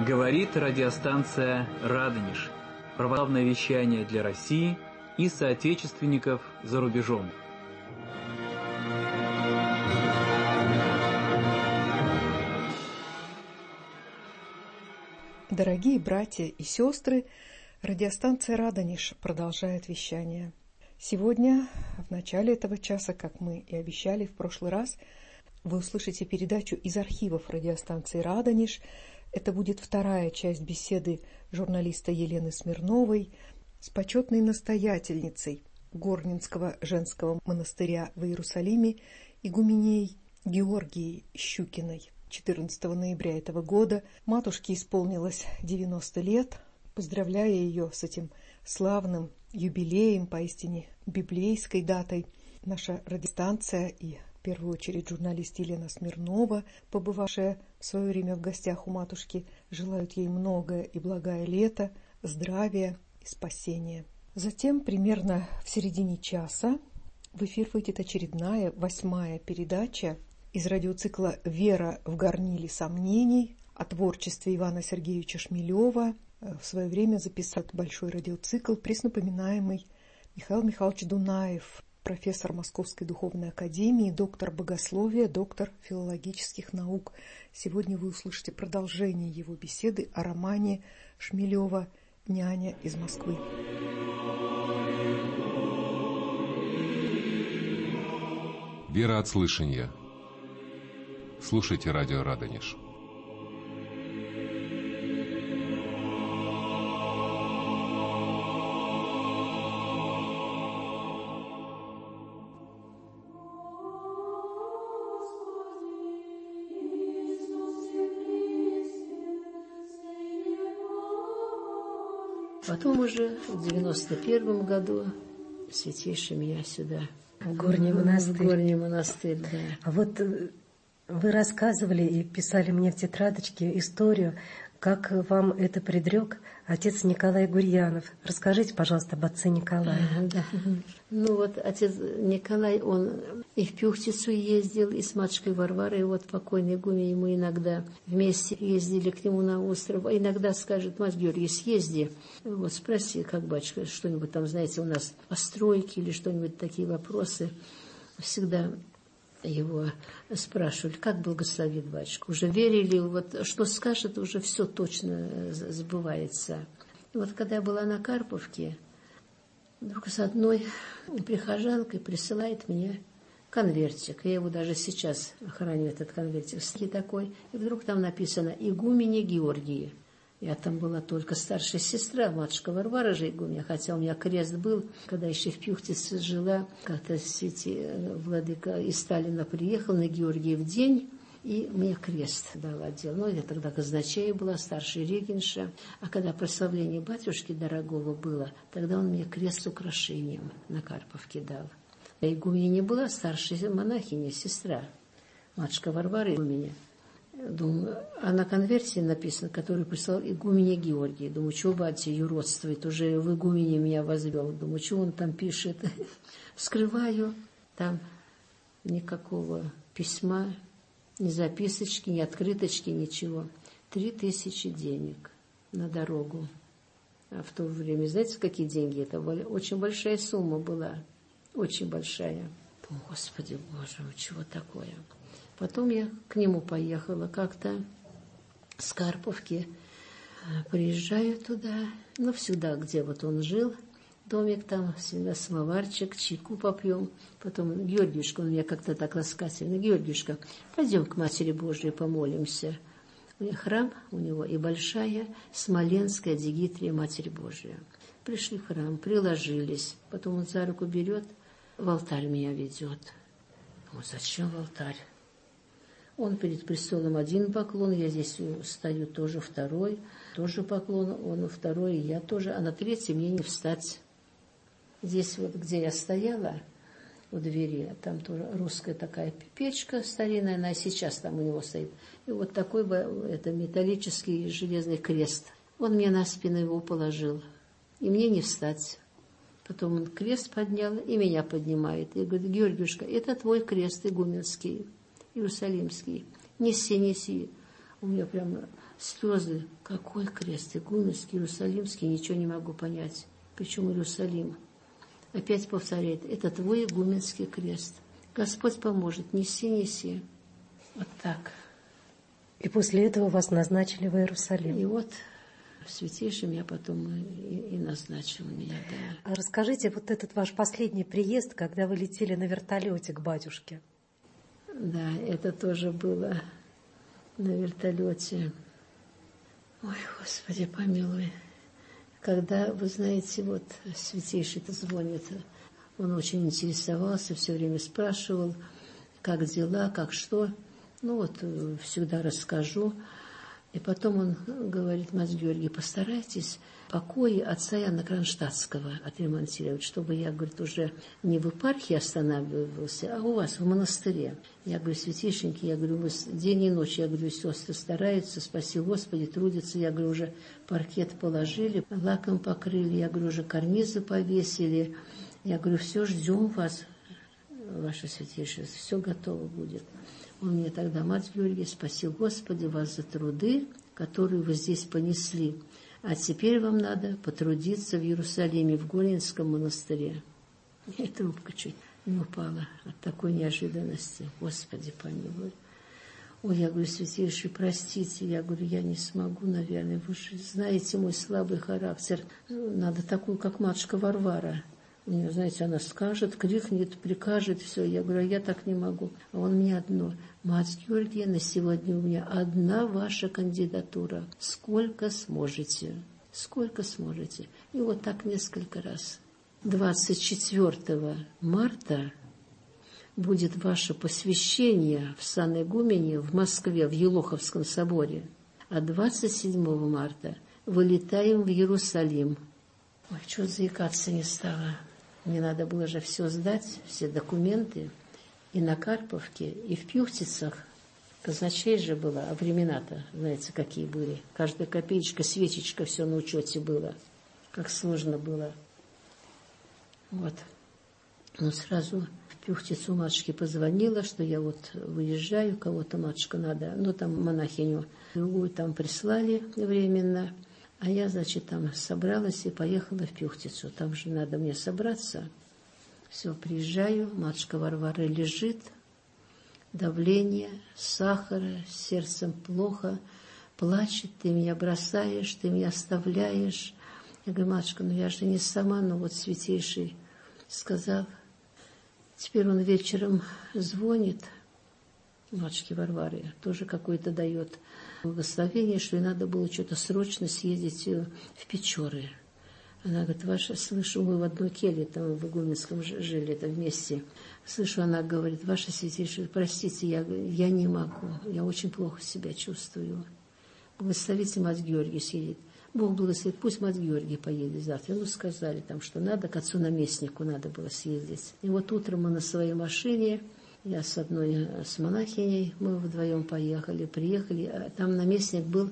Говорит радиостанция «Радонеж». Православное вещание для России и соотечественников за рубежом. Дорогие братья и сестры, радиостанция «Радонеж» продолжает вещание. Сегодня, в начале этого часа, как мы и обещали в прошлый раз, вы услышите передачу из архивов радиостанции «Радонеж». Это будет вторая часть беседы журналиста Елены Смирновой с почетной настоятельницей Горненского женского монастыря в Иерусалиме, игуменей Георгией Щукиной. 14 ноября этого года матушке исполнилось 90 лет. Поздравляя ее с этим славным юбилеем, поистине библейской датой, наша радиостанция и в первую очередь журналист Елена Смирнова, побывавшая в свое время в гостях у матушки, желают ей многое и благое лето, здравия и спасения. Затем, примерно в середине часа, в эфир выйдет очередная 8-я передача из радиоцикла «Вера в горниле сомнений» о творчестве Ивана Сергеевича Шмелева. В свое время записал большой радиоцикл, преснопоминаемый Михаил Михайлович Дунаев, профессор Московской духовной академии, доктор богословия, доктор филологических наук. Сегодня вы услышите продолжение его беседы о романе Шмелева «Няня из Москвы». Вера от слышания. Слушайте радио «Радонеж». Потом уже в 91 году святейший меня сюда. В Горний монастырь. В Горний монастырь, да. А вот вы рассказывали и писали мне в тетрадочке историю, как вам это предрек отец Николай Гурьянов. Расскажите, пожалуйста, об отце Николае. Да. Ну вот отец Николай, он и в Пюхтицу ездил, и с матушкой Варварой, вот покойный игумен, мы иногда вместе ездили к нему на остров. А иногда скажет: мать Георгий, съезди, вот спроси, как батюшка, что-нибудь там, знаете, у нас постройки или что-нибудь, такие вопросы. Всегда его спрашивали, как благословит батюшка. Уже верили, вот что скажет, уже все точно сбывается. И вот когда я была на Карповке, вдруг с одной прихожанкой присылает мне конвертик. Я его даже сейчас храню, этот конвертик. Такой. И вдруг там написано «Игумене Георгии». Я там была только старшая сестра, матушка Варвара же игуменя, хотя у меня крест был, когда еще в Пюхтице жила, как-то святей владыка из Сталина приехал на Георгиев день, и мне крест дал отдел. Ну, я тогда казначей была, старшая регенша. А когда прославление батюшки дорогого было, тогда он мне крест с украшением на Карповке дал. А игуменя не была, старшая монахиня, сестра, матушка Варвара игуменя. Думаю, а на конверте написано, который прислал игумене Георгий. Думаю, что батя юродствует, уже в игумене меня возвел. Думаю, что он там пишет. Вскрываю, там никакого письма, ни записочки, ни открыточки, ничего. 3000 денег на дорогу. А в то время, знаете, какие деньги это были? Очень большая сумма была, очень большая. Думаю, Господи Боже мой, чего такое? Потом я к нему поехала как-то с Карповки. Приезжаю туда, ну, всегда, где вот он жил, домик там, всегда самоварчик, чайку попьем. Потом, Георгиюшка, он меня как-то так ласкательно: Георгиюшка, пойдем к Матери Божией помолимся. У меня храм, у него и большая Смоленская Дигитрия Матери Божия. Пришли в храм, приложились. Потом он за руку берет, в алтарь меня ведет. Думаю, зачем в алтарь? Он перед престолом один поклон, я здесь стою тоже второй, тоже поклон, он второй, и я тоже, а на третий мне не встать. Здесь вот, где я стояла, у двери, там тоже русская такая печка старинная, она сейчас там у него стоит. И вот такой это металлический железный крест. Он мне на спину его положил, и мне не встать. Потом он крест поднял и меня поднимает. И говорит: Георгиюшка, это твой крест игуменский, иерусалимский. Неси, неси. У меня прямо слезы. Какой крест? Игуменский, Иерусалимский, ничего не могу понять. Причем Иерусалим? Опять повторяет, это твой игуменский крест. Господь поможет, неси, неси. Вот так. И после этого вас назначили в Иерусалим. И вот святейшим я потом и назначил меня. Да. А расскажите, вот этот ваш последний приезд, когда вы летели на вертолете к батюшке. Да, это тоже было на вертолете. Ой, Господи, помилуй. Когда, вы знаете, вот святейший-то звонит, он очень интересовался, все время спрашивал, как дела, как что. Ну вот, всегда расскажу. И потом он говорит, мать Георгий, постарайтесь покои отца Иоанна Кронштадтского отремонтировать, чтобы я, говорит, уже не в епархии останавливался, а у вас в монастыре. Я говорю, святейшенький, я говорю, вы день и ночь, я говорю, сестры стараются, спаси Господи, трудятся. Я говорю, уже паркет положили, лаком покрыли, я говорю, уже карнизы повесили. Я говорю, все, ждем вас, ваше святейшее, все готово будет. Он мне тогда, мать Георгий, спаси Господи вас за труды, которые вы здесь понесли. А теперь вам надо потрудиться в Иерусалиме, в Голинском монастыре. И трубка чуть не упала от такой неожиданности. Господи, помилуй. Ой, я говорю, святейший, простите, я говорю, я не смогу, наверное. Вы же знаете мой слабый характер. Надо такую, как матушка Варвара. У нее, знаете, она скажет, крикнет, прикажет, все. Я говорю, а я так не могу. А он мне одно. Мать Георгия, на сегодня у меня одна ваша кандидатура. Сколько сможете? Сколько сможете? И вот так несколько раз. 24 марта будет ваше посвящение в сан-игумене в Москве, в Елоховском соборе. А 27 марта вылетаем в Иерусалим. Ой, что заикаться не стало. Мне надо было же все сдать, все документы. И на Карповке, и в Пюхтицах. Казначей же была, а времена-то, знаете, какие были. Каждая копеечка, свечечка, все на учете было. Как сложно было. Вот. Ну, сразу в Пюхтицу матушке позвонила, что я вот выезжаю, кого-то матушка надо. Ну, там монахиню другую там прислали временно. А я, значит, там собралась и поехала в Пюхтицу. Там же надо мне собраться. Все, приезжаю, матушка Варвара лежит, давление, сахара, сердцем плохо, плачет, ты меня бросаешь, ты меня оставляешь. Я говорю, матушка, ну я же не сама, но вот святейший сказал. Теперь он вечером звонит матушке Варваре, тоже какое-то дает благословение, что ей надо было что-то срочно съездить в Печоры. Она говорит, ваша, слышу, мы в одной келье, там в Игуменском жили, это вместе. Слышу, она говорит, ваше святейшее, простите, я не могу, я очень плохо себя чувствую. Благословите, мать Георгий съедет. Бог благословит, пусть мать Георгий поедет завтра. Ну, сказали там, что надо, к отцу-наместнику надо было съездить. И вот утром мы на своей машине, я с монахиней, мы вдвоем приехали, а там наместник был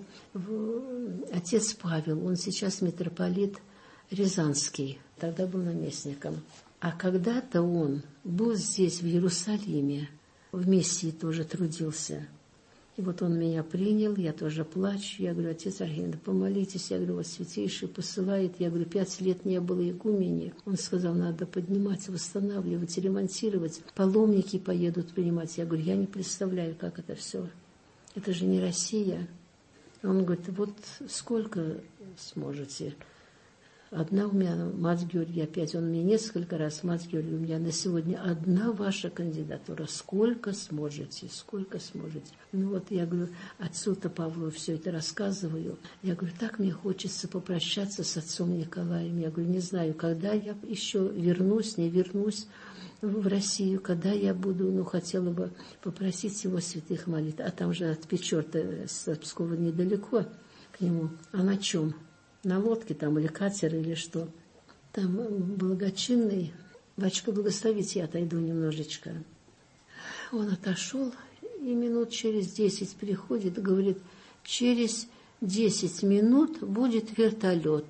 отец Павел, он сейчас митрополит Рязанский, тогда был наместником. А когда-то он был здесь, в Иерусалиме, в миссии тоже трудился. И вот он меня принял, я тоже плачу. Я говорю, отец Архимед, помолитесь. Я говорю, вот святейший посылает. Я говорю, 5 лет не было игумени. Он сказал, надо поднимать, восстанавливать, ремонтировать. Паломники поедут принимать. Я говорю, я не представляю, как это все. Это же не Россия. Он говорит, вот сколько сможете. Одна у меня, мать Георгия, опять, он мне несколько раз, мать Георгия, у меня на сегодня одна ваша кандидатура. Сколько сможете, сколько сможете. Ну вот я говорю, отцу-то Павлу все это рассказываю. Я говорю, так мне хочется попрощаться с отцом Николаем. Я говорю, не знаю, когда я еще вернусь, не вернусь в Россию, когда я буду, ну, хотела бы попросить его святых молитв. А там же от Печор-то с Пскова недалеко к нему. А на чем? На лодке там или катер или что. Там благочинный. Батюшка, благословите, я отойду немножечко. Он отошел, и минут через 10 приходит и говорит, через 10 минут будет вертолет.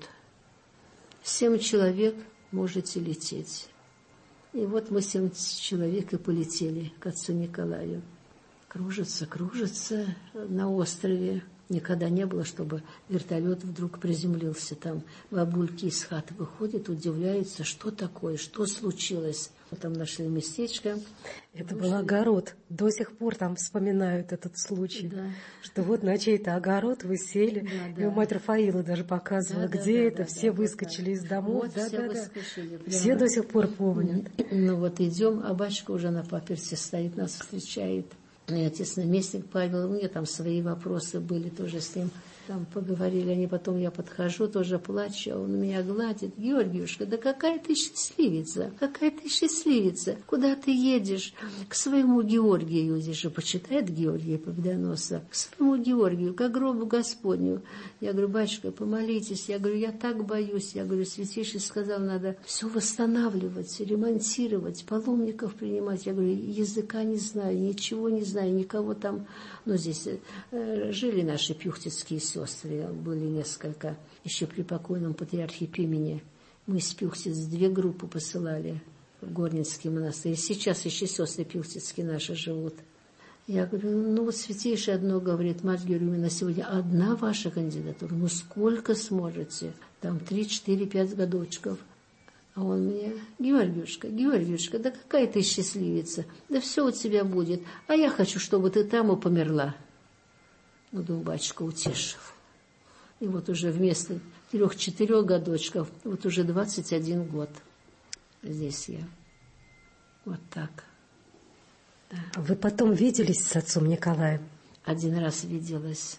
7 человек можете лететь. И вот мы 7 человек и полетели к отцу Николаю. кружится на острове. Никогда не было, чтобы вертолет вдруг приземлился. Там бабульки из хаты выходят, удивляются, что такое, что случилось. Там нашли местечко. Это был огород. До сих пор там вспоминают этот случай. Да. Что вот на чей-то огород вы сели. И мать Рафаила даже показывала, где это. Все выскочили из домов. Вот все выскочили. Все до сих пор помнят. Ну вот идем, а батюшка уже на паперти стоит, нас встречает. И отец наместник Павел, у меня там свои вопросы были тоже с ним. Там поговорили они, потом я подхожу, тоже плачу, а он меня гладит. Георгиюшка, да какая ты счастливица, какая ты счастливица. Куда ты едешь? К своему Георгию, здесь же почитает Георгия Победоносца. К своему Георгию, к гробу Господню. Я говорю, батюшка, помолитесь. Я говорю, я так боюсь. Я говорю, Святейший сказал, надо все восстанавливать, ремонтировать, паломников принимать. Я говорю, языка не знаю, ничего не знаю, никого там. Ну, здесь жили наши пюхтицкие сестры, были несколько, еще при покойном патриархе Пимене. Мы из Пюхтиц 2 группы посылали в Горницкий монастырь. Сейчас еще сестры пюхтицкие наши живут. Я говорю, ну вот Святейший одно говорит, мать Георгиевна, сегодня одна ваша кандидатура, ну сколько сможете? Там 3, 4, 5 годочков. А он мне, Георгиюшка, да какая ты счастливица, да все у тебя будет, а я хочу, чтобы ты там и померла. Ну, думаю, батюшка утешил. И вот уже вместо 3-4 годочков, вот уже 21 год здесь я. Вот так. Да. Вы потом виделись с отцом Николаем? Один раз виделась.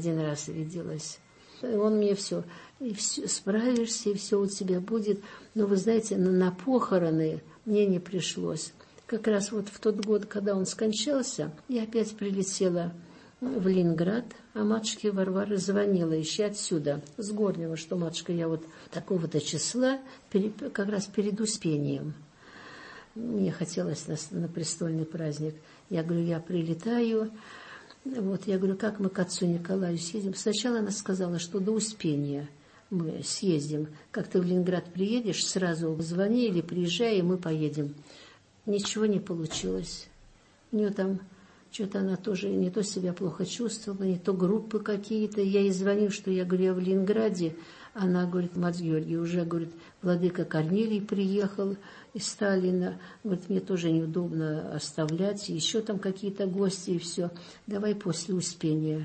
И он мне все справишься, и все у тебя будет. Но вы знаете, на похороны мне не пришлось. Как раз вот в тот год, когда он скончался, я опять прилетела в Ленинград, а матушке Варваре звонила еще отсюда, с Горнего, что, матушка, я вот такого-то числа, как раз перед Успением. Мне хотелось на престольный праздник. Я говорю, я прилетаю. Вот, я говорю, как мы к отцу Николаю съездим? Сначала она сказала, что до Успения мы съездим. Как ты в Ленинград приедешь, сразу звони или приезжай, и мы поедем. Ничего не получилось. У нее там что-то она тоже не то себя плохо чувствовала, не то группы какие-то. Я ей звоню, что я говорю, я в Ленинграде. Она говорит, мать Георгий, уже, говорит, владыка Корнилий приехал из Сталина. Говорит, мне тоже неудобно оставлять. Еще там какие-то гости и все. Давай после Успения.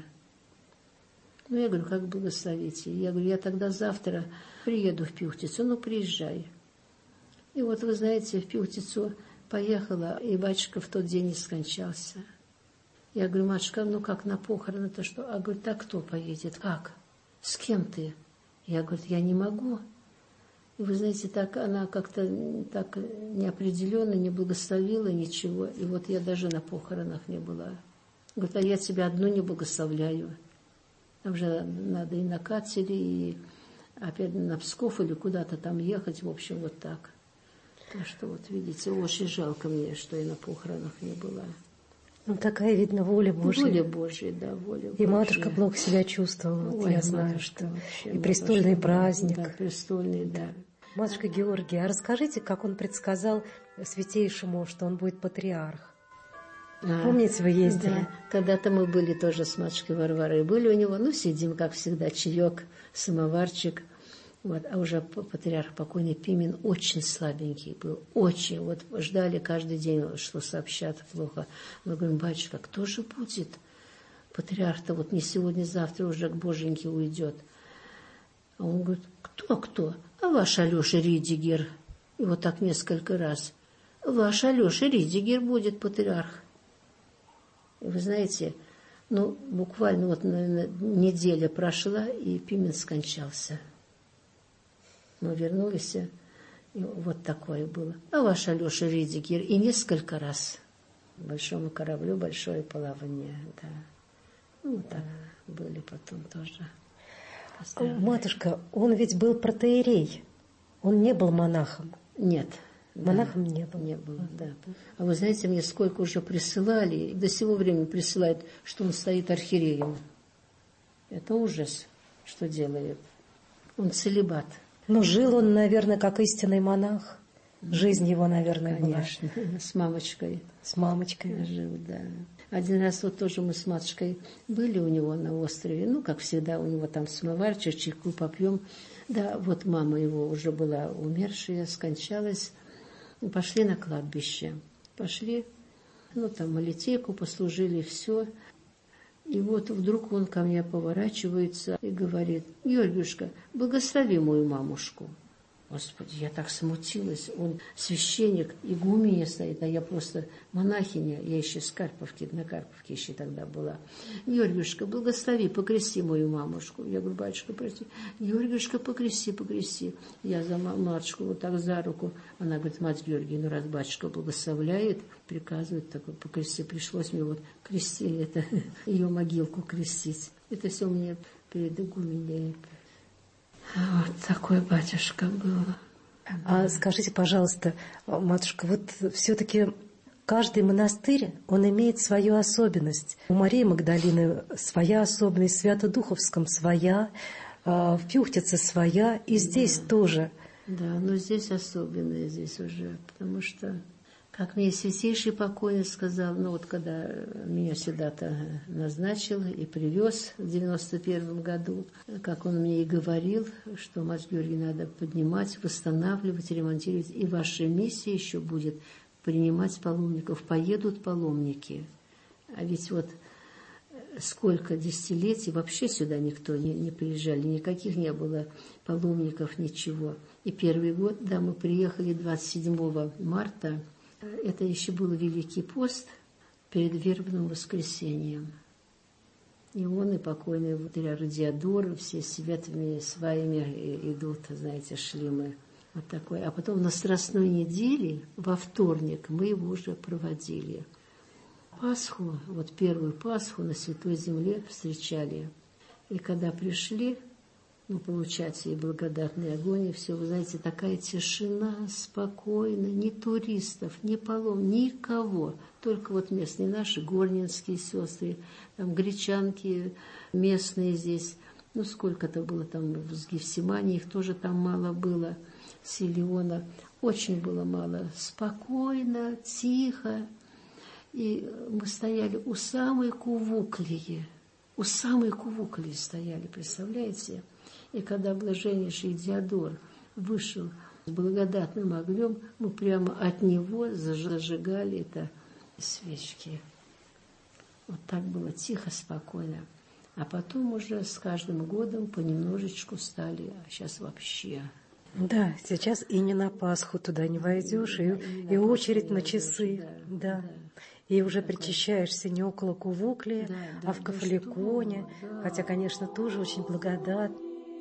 Ну, я говорю, как благословите. Я говорю, я тогда завтра приеду в Пюхтицу. Ну, приезжай. И вот, вы знаете, в Пюхтицу поехала, и батюшка в тот день и скончался. Я говорю, матушка, ну как на похороны-то что? А говорит, а кто поедет? Как? С кем ты? Я говорю, я не могу. И вы знаете, так она как-то так неопределенно не благословила ничего. И вот я даже на похоронах не была. Говорит, а я тебя одну не благословляю. Там же надо и на катере, и опять на Псков или куда-то там ехать. В общем, вот так. Так что вот видите, очень жалко мне, что я на похоронах не была. Ну, такая, видно, воля Божья. Воля Божья, да, воля Божья. И матушка плохо себя чувствовала, вот. Ой, я знаю, что вообще, и престольный праздник. Да, престольный, да. Матушка Георгия, а расскажите, как он предсказал Святейшему, что он будет патриарх? Помните, вы ездили? Да, когда-то мы были тоже с матушкой Варварой, были у него, ну, сидим, как всегда, чаек, самоварчик. Вот, а уже патриарх покойный Пимен очень слабенький был, очень. Вот ждали каждый день, что сообщат плохо. Мы говорим, батюшка, кто же будет? Патриарх-то вот не сегодня-завтра уже к Боженьке уйдет. А он говорит, кто? А ваш Алеша Ридигер. И вот так несколько раз. Ваш Алеша Ридигер будет патриарх. И вы знаете, ну, буквально вот неделя прошла, и Пимен скончался. Мы вернулись, и вот такое было. А ваш Алеша Ридигер и несколько раз. Большому кораблю большое плавание, да. Ну, так были потом тоже. Матушка, он ведь был протоиерей. Он не был монахом. Нет. Монахом не был. Не был, да. А вы знаете, мне сколько уже присылали, до сего времени присылают, что он стоит архиереем. Это ужас, что делает. Он целибат. Но жил он, наверное, как истинный монах. Жизнь его, наверное, конечно, была. С мамочкой. С мамочкой. Жил, да. Один раз вот тоже мы с матушкой были у него на острове, ну, как всегда, у него там самоварчик, чайку попьем. Да, вот мама его уже была умершая, скончалась. Пошли на кладбище. Пошли, ну, там молитейку послужили, все. И вот вдруг он ко мне поворачивается и говорит: Георгиюшка, благослови мою мамушку. Господи, я так смутилась. Он священник, игуменя стоит, а я просто монахиня. Я еще с Карповки, на Карповке еще тогда была. Георгиюшка, благослови, покрести мою мамушку. Я говорю: батюшка, прости. Георгиюшка, покрести, покрести. Я за матушку вот так за руку. Она говорит: мать Георгий, ну раз батюшка благословляет, приказывает, такой покрести. Пришлось мне вот крестить, это, ее могилку крестить. Это все мне перед игуменей. Вот такой батюшка был. А скажите, пожалуйста, матушка, вот все-таки каждый монастырь, он имеет свою особенность. У Марии Магдалины своя особенность, в Свято-Духовском своя, в Пюхтице своя, и здесь тоже. Да, но здесь особенное, здесь уже, потому что, как мне Святейший покойный сказал, ну вот когда меня сюда-то назначил и привез в 91 году, как он мне и говорил, что, мать Георгий, надо поднимать, восстанавливать, ремонтировать, и ваша миссия еще будет принимать паломников, поедут паломники. А ведь вот сколько десятилетий вообще сюда никто не приезжали, никаких не было паломников, ничего. И первый год, да, мы приехали 27 марта, это еще был Великий пост перед Вербным воскресеньем. И он, и покойный патриарх Диодор, все светлыми сваями идут, знаете, шли мы. Вот такой. А потом на Страстной неделе, во вторник, мы его уже проводили. Пасху, вот первую Пасху на Святой Земле встречали. И когда пришли, ну, получать и благодатный огонь, и все, вы знаете, такая тишина, спокойно, ни туристов, ни никого, только вот местные наши, горнинские сестры, там гречанки местные здесь, ну, сколько-то было там в Гефсимании, их тоже там мало было, Силиона, очень было мало, спокойно, тихо, и мы стояли у самой Кувуклии стояли, представляете? И когда блаженнейший Диодор вышел с благодатным огнем, мы прямо от него зажигали это свечки. Вот так было тихо, спокойно. А потом уже с каждым годом понемножечку стали, а сейчас вообще. Да, сейчас и не на Пасху туда не войдешь, и очередь на часы. Да. И уже причащаешься не около Кувуклии, а в Кафаликоне, хотя, конечно, тоже очень благодатно.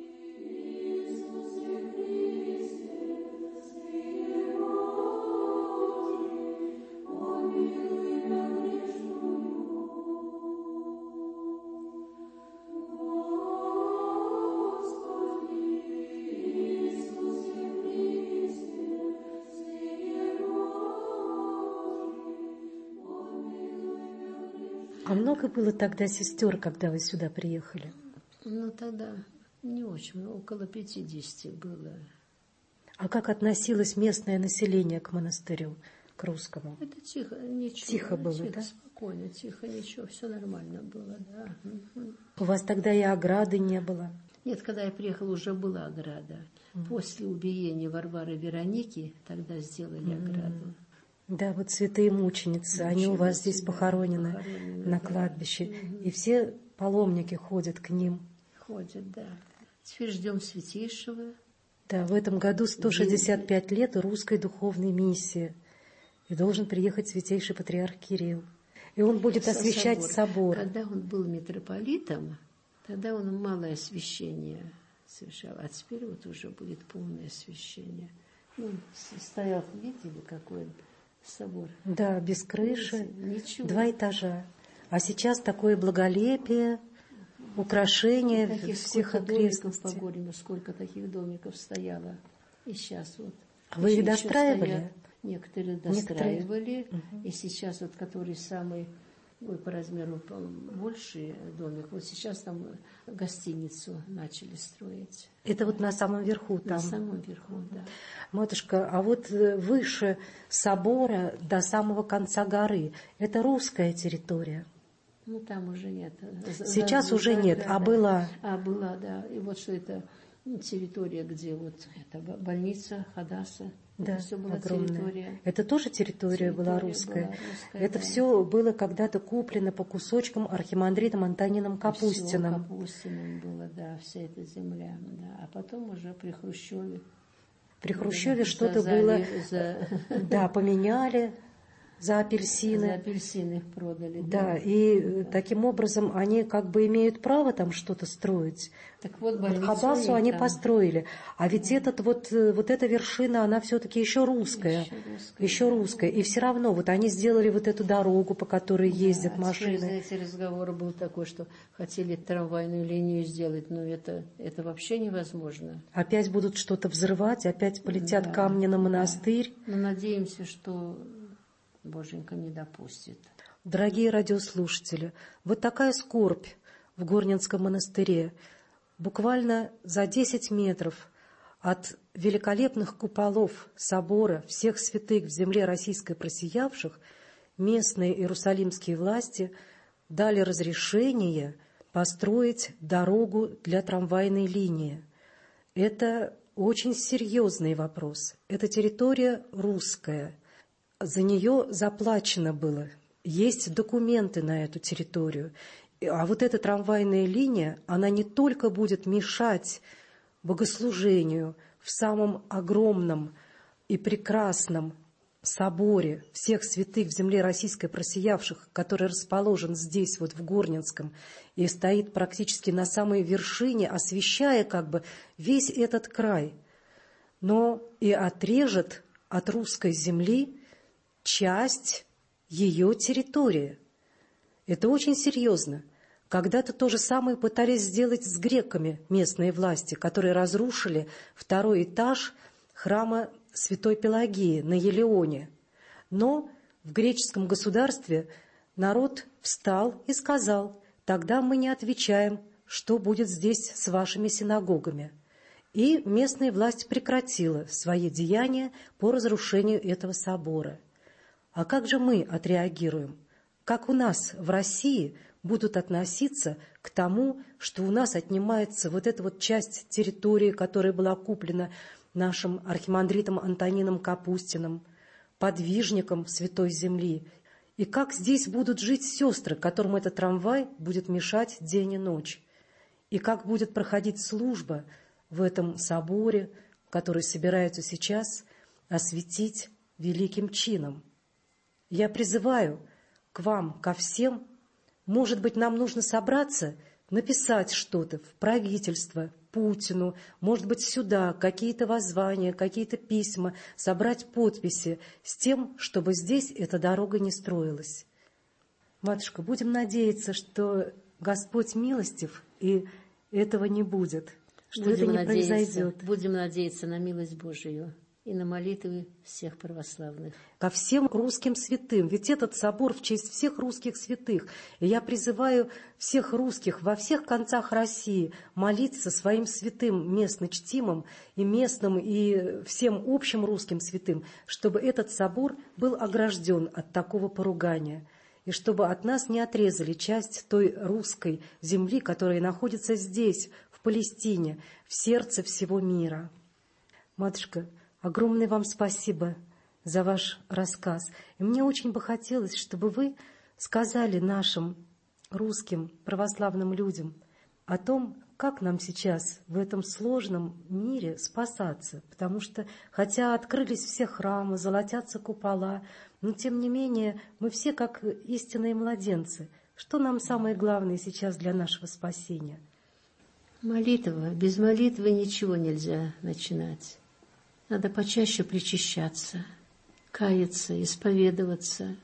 А много было тогда сестер, когда вы сюда приехали? Ну, тогда не очень, около 50 было. А как относилось местное население к монастырю, к русскому? Это тихо, ничего. Тихо было, тихо, да? Спокойно, тихо, ничего, все нормально было, да. У вас тогда и ограды не было? Нет, когда я приехала, уже была ограда. После убиения Варвары Вероники тогда сделали ограду. Да, вот святые мученицы, они у вас здесь похоронены на кладбище. И все паломники ходят к ним. Ходят, да. Теперь ждем Святейшего. Да, в этом году 165 лет русской духовной миссии. И должен приехать Святейший Патриарх Кирилл. И он будет освящать собор. Когда он был митрополитом, тогда он малое освящение совершал. А теперь вот уже будет полное освящение. Ну, стоял, видели, какой собор? Да, без крыши, ничего. 2 этажа. А сейчас такое благолепие, украшения таких всех окрестностей. По окрестностей. Горину, сколько таких домиков стояло. И сейчас вот. А вы их еще достраивали? Стоят. Некоторые достраивали. И сейчас вот, который самый по размеру больше домик. Вот сейчас там гостиницу начали строить. Это вот на самом верху там? На самом верху, да. Матушка, а вот выше собора до самого конца горы, это русская территория? Ну, там уже нет. Сейчас уже нет, а была? А была, да. И вот что это территория, где вот это больница Хадаса. Да, это все была огромная. Территория. Это тоже территория была русская? Это да. Все было когда-то куплено по кусочкам архимандритом Антонином Капустиным. Все Капустиным было, да, вся эта земля. Да. А потом уже при Хрущеве. При Хрущеве что-то было, да, поменяли за апельсины. За апельсины их продали. Да, и таким образом они как бы имеют право там что-то строить. Так вот, Хадасу они там построили. А ведь вот эта вершина, она все-таки еще русская. Еще русская. И все равно вот они сделали вот эту дорогу, по которой ездят машины. Знаете, разговор был такой, что хотели трамвайную линию сделать, но это вообще невозможно. Опять будут что-то взрывать, опять полетят камни на монастырь. Но надеемся, что Боженька не допустит. Дорогие радиослушатели, вот такая скорбь в Горненском монастыре. Буквально за 10 метров от великолепных куполов собора всех святых в земле российской просиявших местные иерусалимские власти дали разрешение построить дорогу для трамвайной линии. Это очень серьезный вопрос. Это территория русская. За нее заплачено было. Есть документы на эту территорию. А вот эта трамвайная линия, она не только будет мешать богослужению в самом огромном и прекрасном соборе всех святых в земле российской просиявших, который расположен здесь, вот в Горненском, и стоит практически на самой вершине, освещая как бы весь этот край, но и отрежет от русской земли часть ее территории. Это очень серьезно. Когда-то то же самое пытались сделать с греками местные власти, которые разрушили второй этаж храма Святой Пелагии на Елеоне. Но в греческом государстве народ встал и сказал: тогда мы не отвечаем, что будет здесь с вашими синагогами. И местная власть прекратила свои деяния по разрушению этого собора. А как же мы отреагируем? Как у нас в России будут относиться к тому, что у нас отнимается вот эта вот часть территории, которая была куплена нашим архимандритом Антонином Капустиным, подвижником Святой Земли? И как здесь будут жить сестры, которым этот трамвай будет мешать день и ночь? И как будет проходить служба в этом соборе, который собираются сейчас осветить великим чином? Я призываю к вам, ко всем, может быть, нам нужно собраться, написать что-то в правительство, Путину, может быть, сюда, какие-то воззвания, какие-то письма, собрать подписи с тем, чтобы здесь эта дорога не строилась. Матушка, будем надеяться, что Господь милостив, и этого не будет, что это не произойдет. Будем надеяться на милость Божию и на молитвы всех православных. Ко всем русским святым. Ведь этот собор в честь всех русских святых. И я призываю всех русских во всех концах России молиться своим святым местно чтимым и местным, и всем общим русским святым, чтобы этот собор был огражден от такого поругания. И чтобы от нас не отрезали часть той русской земли, которая находится здесь, в Палестине, в сердце всего мира. Матушка, огромное вам спасибо за ваш рассказ. И мне очень бы хотелось, чтобы вы сказали нашим русским православным людям о том, как нам сейчас в этом сложном мире спасаться. Потому что, хотя открылись все храмы, золотятся купола, но тем не менее мы все как истинные младенцы. Что нам самое главное сейчас для нашего спасения? Молитва. Без молитвы ничего нельзя начинать. Надо почаще причащаться, каяться, исповедоваться.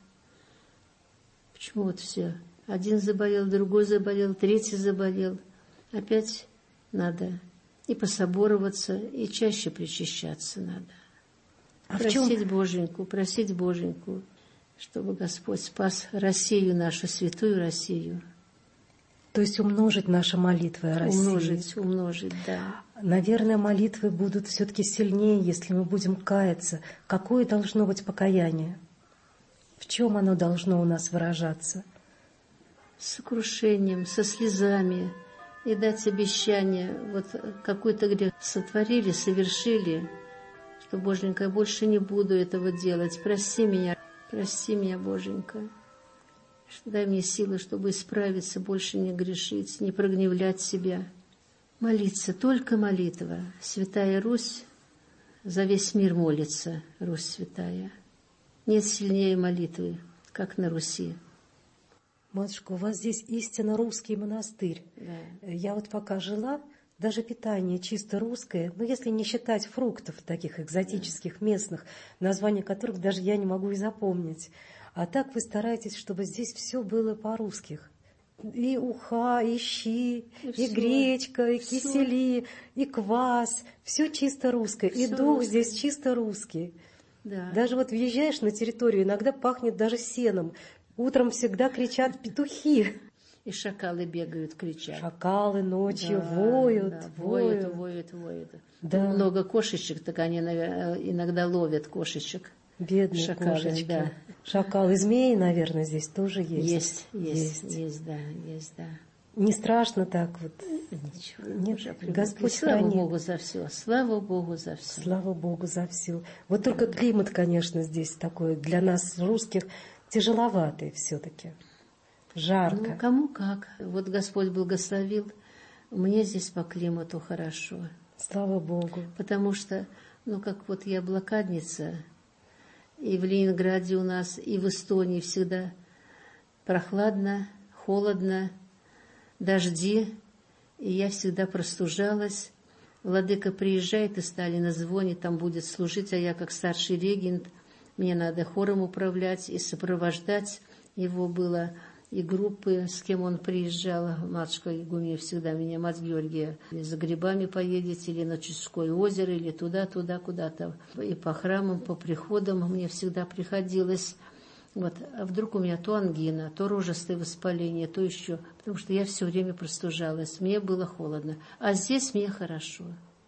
Почему вот все? Один заболел, другой заболел, третий заболел. Опять надо и пособороваться, и чаще причащаться надо. Просить Боженьку, чтобы Господь спас Россию, нашу святую Россию. То есть умножить наши молитвы о России. Умножить, да. Наверное, молитвы будут все-таки сильнее, если мы будем каяться. Какое должно быть покаяние? В чем оно должно у нас выражаться? С сокрушением, со слезами. И дать обещание, вот какой-то грех сотворили, совершили, что, Боженька, я больше не буду этого делать. Прости меня, Боженька. Дай мне силы, чтобы исправиться, больше не грешить, не прогневлять себя. Молиться, только молитва. Святая Русь за весь мир молится, Русь святая. Нет сильнее молитвы, как на Руси. Матушка, у вас здесь истинно русский монастырь. Да. Я вот пока жила, даже питание чисто русское, но если не считать фруктов таких экзотических, местных, названия которых даже я не могу и запомнить. А так вы стараетесь, чтобы здесь все было по-русски. И уха, и щи, и гречка, и кисели, и квас. Все чисто русское. И дух здесь чисто русский. Да. Даже вот въезжаешь на территорию, иногда пахнет даже сеном. Утром всегда кричат петухи. И шакалы бегают, кричат. Шакалы ночью да, воют, да, воют. Да. Много кошечек, так они иногда ловят кошечек. Бедные шакалы, кошечки. Да. Шакалы, змеи, наверное, здесь тоже есть. Есть, да. Не страшно так вот? Ничего. Нет, Господь Слава хранит. Богу за все. Слава Богу за все. Слава Богу за все. Вот только климат, конечно, здесь такой для нас, русских, тяжеловатый все-таки. Жарко. Ну, кому как. Вот Господь благословил. Мне здесь по климату хорошо. Слава Богу. Потому что, как вот я блокадница, и в Ленинграде у нас, и в Эстонии всегда прохладно, холодно, дожди, и я всегда простужалась. Владыка приезжает из Сталина, звонит, там будет служить, а я как старший регент, мне надо хором управлять и сопровождать. Его было и группы, с кем он приезжал. Матушка Игумия всегда меня, мать Георгия, за грибами поедете, или на Чудское озеро, или туда, куда-то. И по храмам, по приходам мне всегда приходилось. Вот. А вдруг у меня то ангина, то рожистое воспаление, то еще. Потому что я все время простужалась, мне было холодно. А здесь мне хорошо.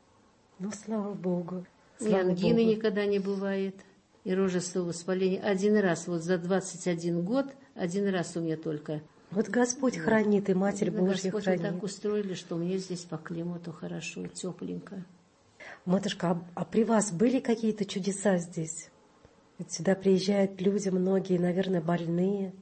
Слава Богу. И ангины никогда не бывает, и рожистого воспаления. Один раз, вот за 21 год, один раз у меня только. Вот Господь хранит, и Матерь Божья Господь хранит. так устроили, что мне здесь по климату хорошо, тепленько. Матушка, а при вас были какие-то чудеса здесь? Ведь сюда приезжают люди, многие, наверное, больные.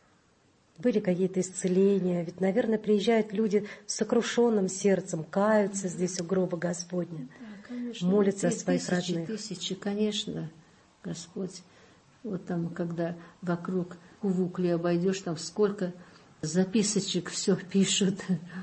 Были какие-то исцеления? Ведь, наверное, приезжают люди с сокрушенным сердцем, каются здесь у гроба Господня, Да, конечно. молятся о своих родных. Тысячи, конечно, Господь. Вот там, когда вокруг Кувукли обойдешь, там сколько записочек все пишут.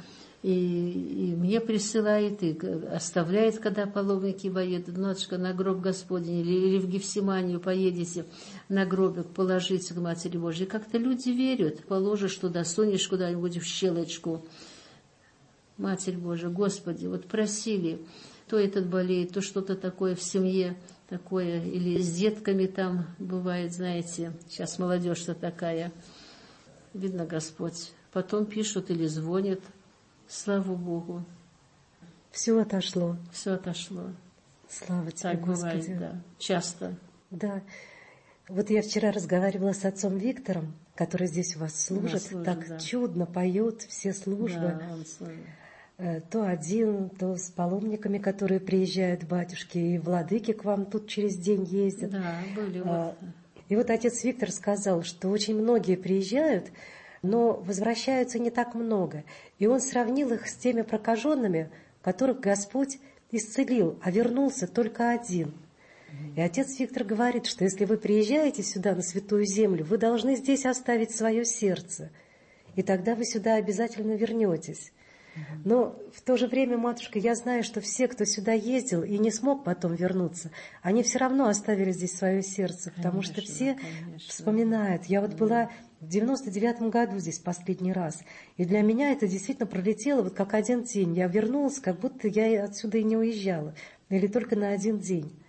И мне присылает, и оставляет, когда паломники поедут. Матушка, на гроб Господень, или в Гефсиманию поедете, на гробик положите к Матери Божьей. Как-то люди верят. Положишь туда, сунешь куда-нибудь в щелочку. Матерь Божия, Господи, вот просили, то этот болеет, то что-то такое в семье, такое, или с детками там бывает, знаете, сейчас молодежь-то такая. Видно, Господь. Потом пишут или звонят. Слава Богу. Все отошло. Все отошло. Слава тебе, Так Господи. бывает, да. Часто. Да. Вот я вчера разговаривала с отцом Виктором, который здесь у вас служит. Так да. чудно поет все службы. Да, он служит. То один, то с паломниками, которые приезжают, батюшки, и владыки к вам тут через день ездят. Да, были вот. И вот отец Виктор сказал, что очень многие приезжают, но возвращаются не так много. И он сравнил их с теми прокаженными, которых Господь исцелил, а вернулся только один. И отец Виктор говорит, что если вы приезжаете сюда, на Святую Землю, вы должны здесь оставить свое сердце, и тогда вы сюда обязательно вернетесь. Но в то же время, матушка, я знаю, что все, кто сюда ездил и не смог потом вернуться, они все равно оставили здесь свое сердце, потому что все вспоминают. Я вот была в 99-м году здесь последний раз, и для меня это действительно пролетело вот как один день. Я вернулась, как будто я отсюда и не уезжала, или только на один день.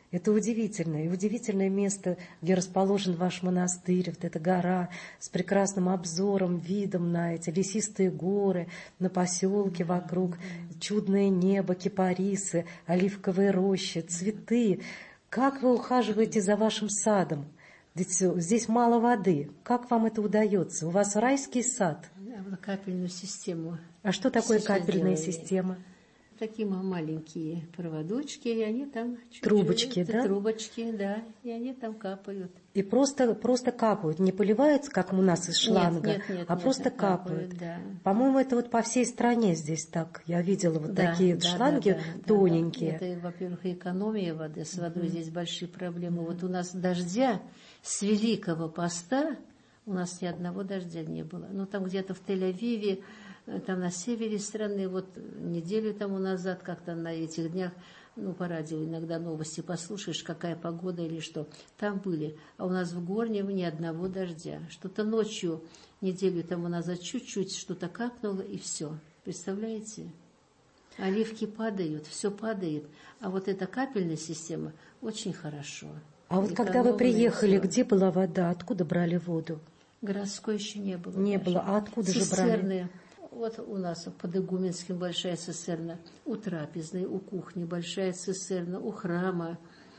Это удивительно. И удивительное место, где расположен ваш монастырь, вот эта гора с прекрасным обзором, видом на эти лесистые горы, на поселки вокруг, чудное небо, кипарисы, оливковые рощи, цветы. Как вы ухаживаете за вашим садом? Ведь здесь мало воды. Как вам это удается? У вас райский сад. Капельную систему. А что такое Сейчас капельная делали. система? Такие маленькие проводочки, и они там чуть-чуть, Трубочки, да? Трубочки, да, и они там капают. И просто капают, не поливаются, как у нас из шланга, нет, просто капают. Да. По-моему, это вот по всей стране здесь так. Я видела вот такие шланги тоненькие. Это, во-первых, экономия воды. С водой здесь большие проблемы. Вот у нас дождя с Великого Поста, у нас ни одного дождя не было. Ну, там где-то в Тель-Авиве, там на севере страны, вот неделю тому назад, как-то на этих днях, ну, по радио иногда новости послушаешь, какая погода или что, там были. А у нас в Горнево ни одного дождя. Что-то ночью, неделю тому назад, чуть-чуть что-то капнуло, и все. Представляете? Оливки падают, все падает. А вот эта капельная система очень хорошо. А вот когда вы приехали, где была вода, откуда брали воду? Городской еще не было. Не даже. было. А откуда же брали? Цистерны. Вот у нас под Игуменским большая цистерна, у трапезной, у кухни большая цистерна, у храма.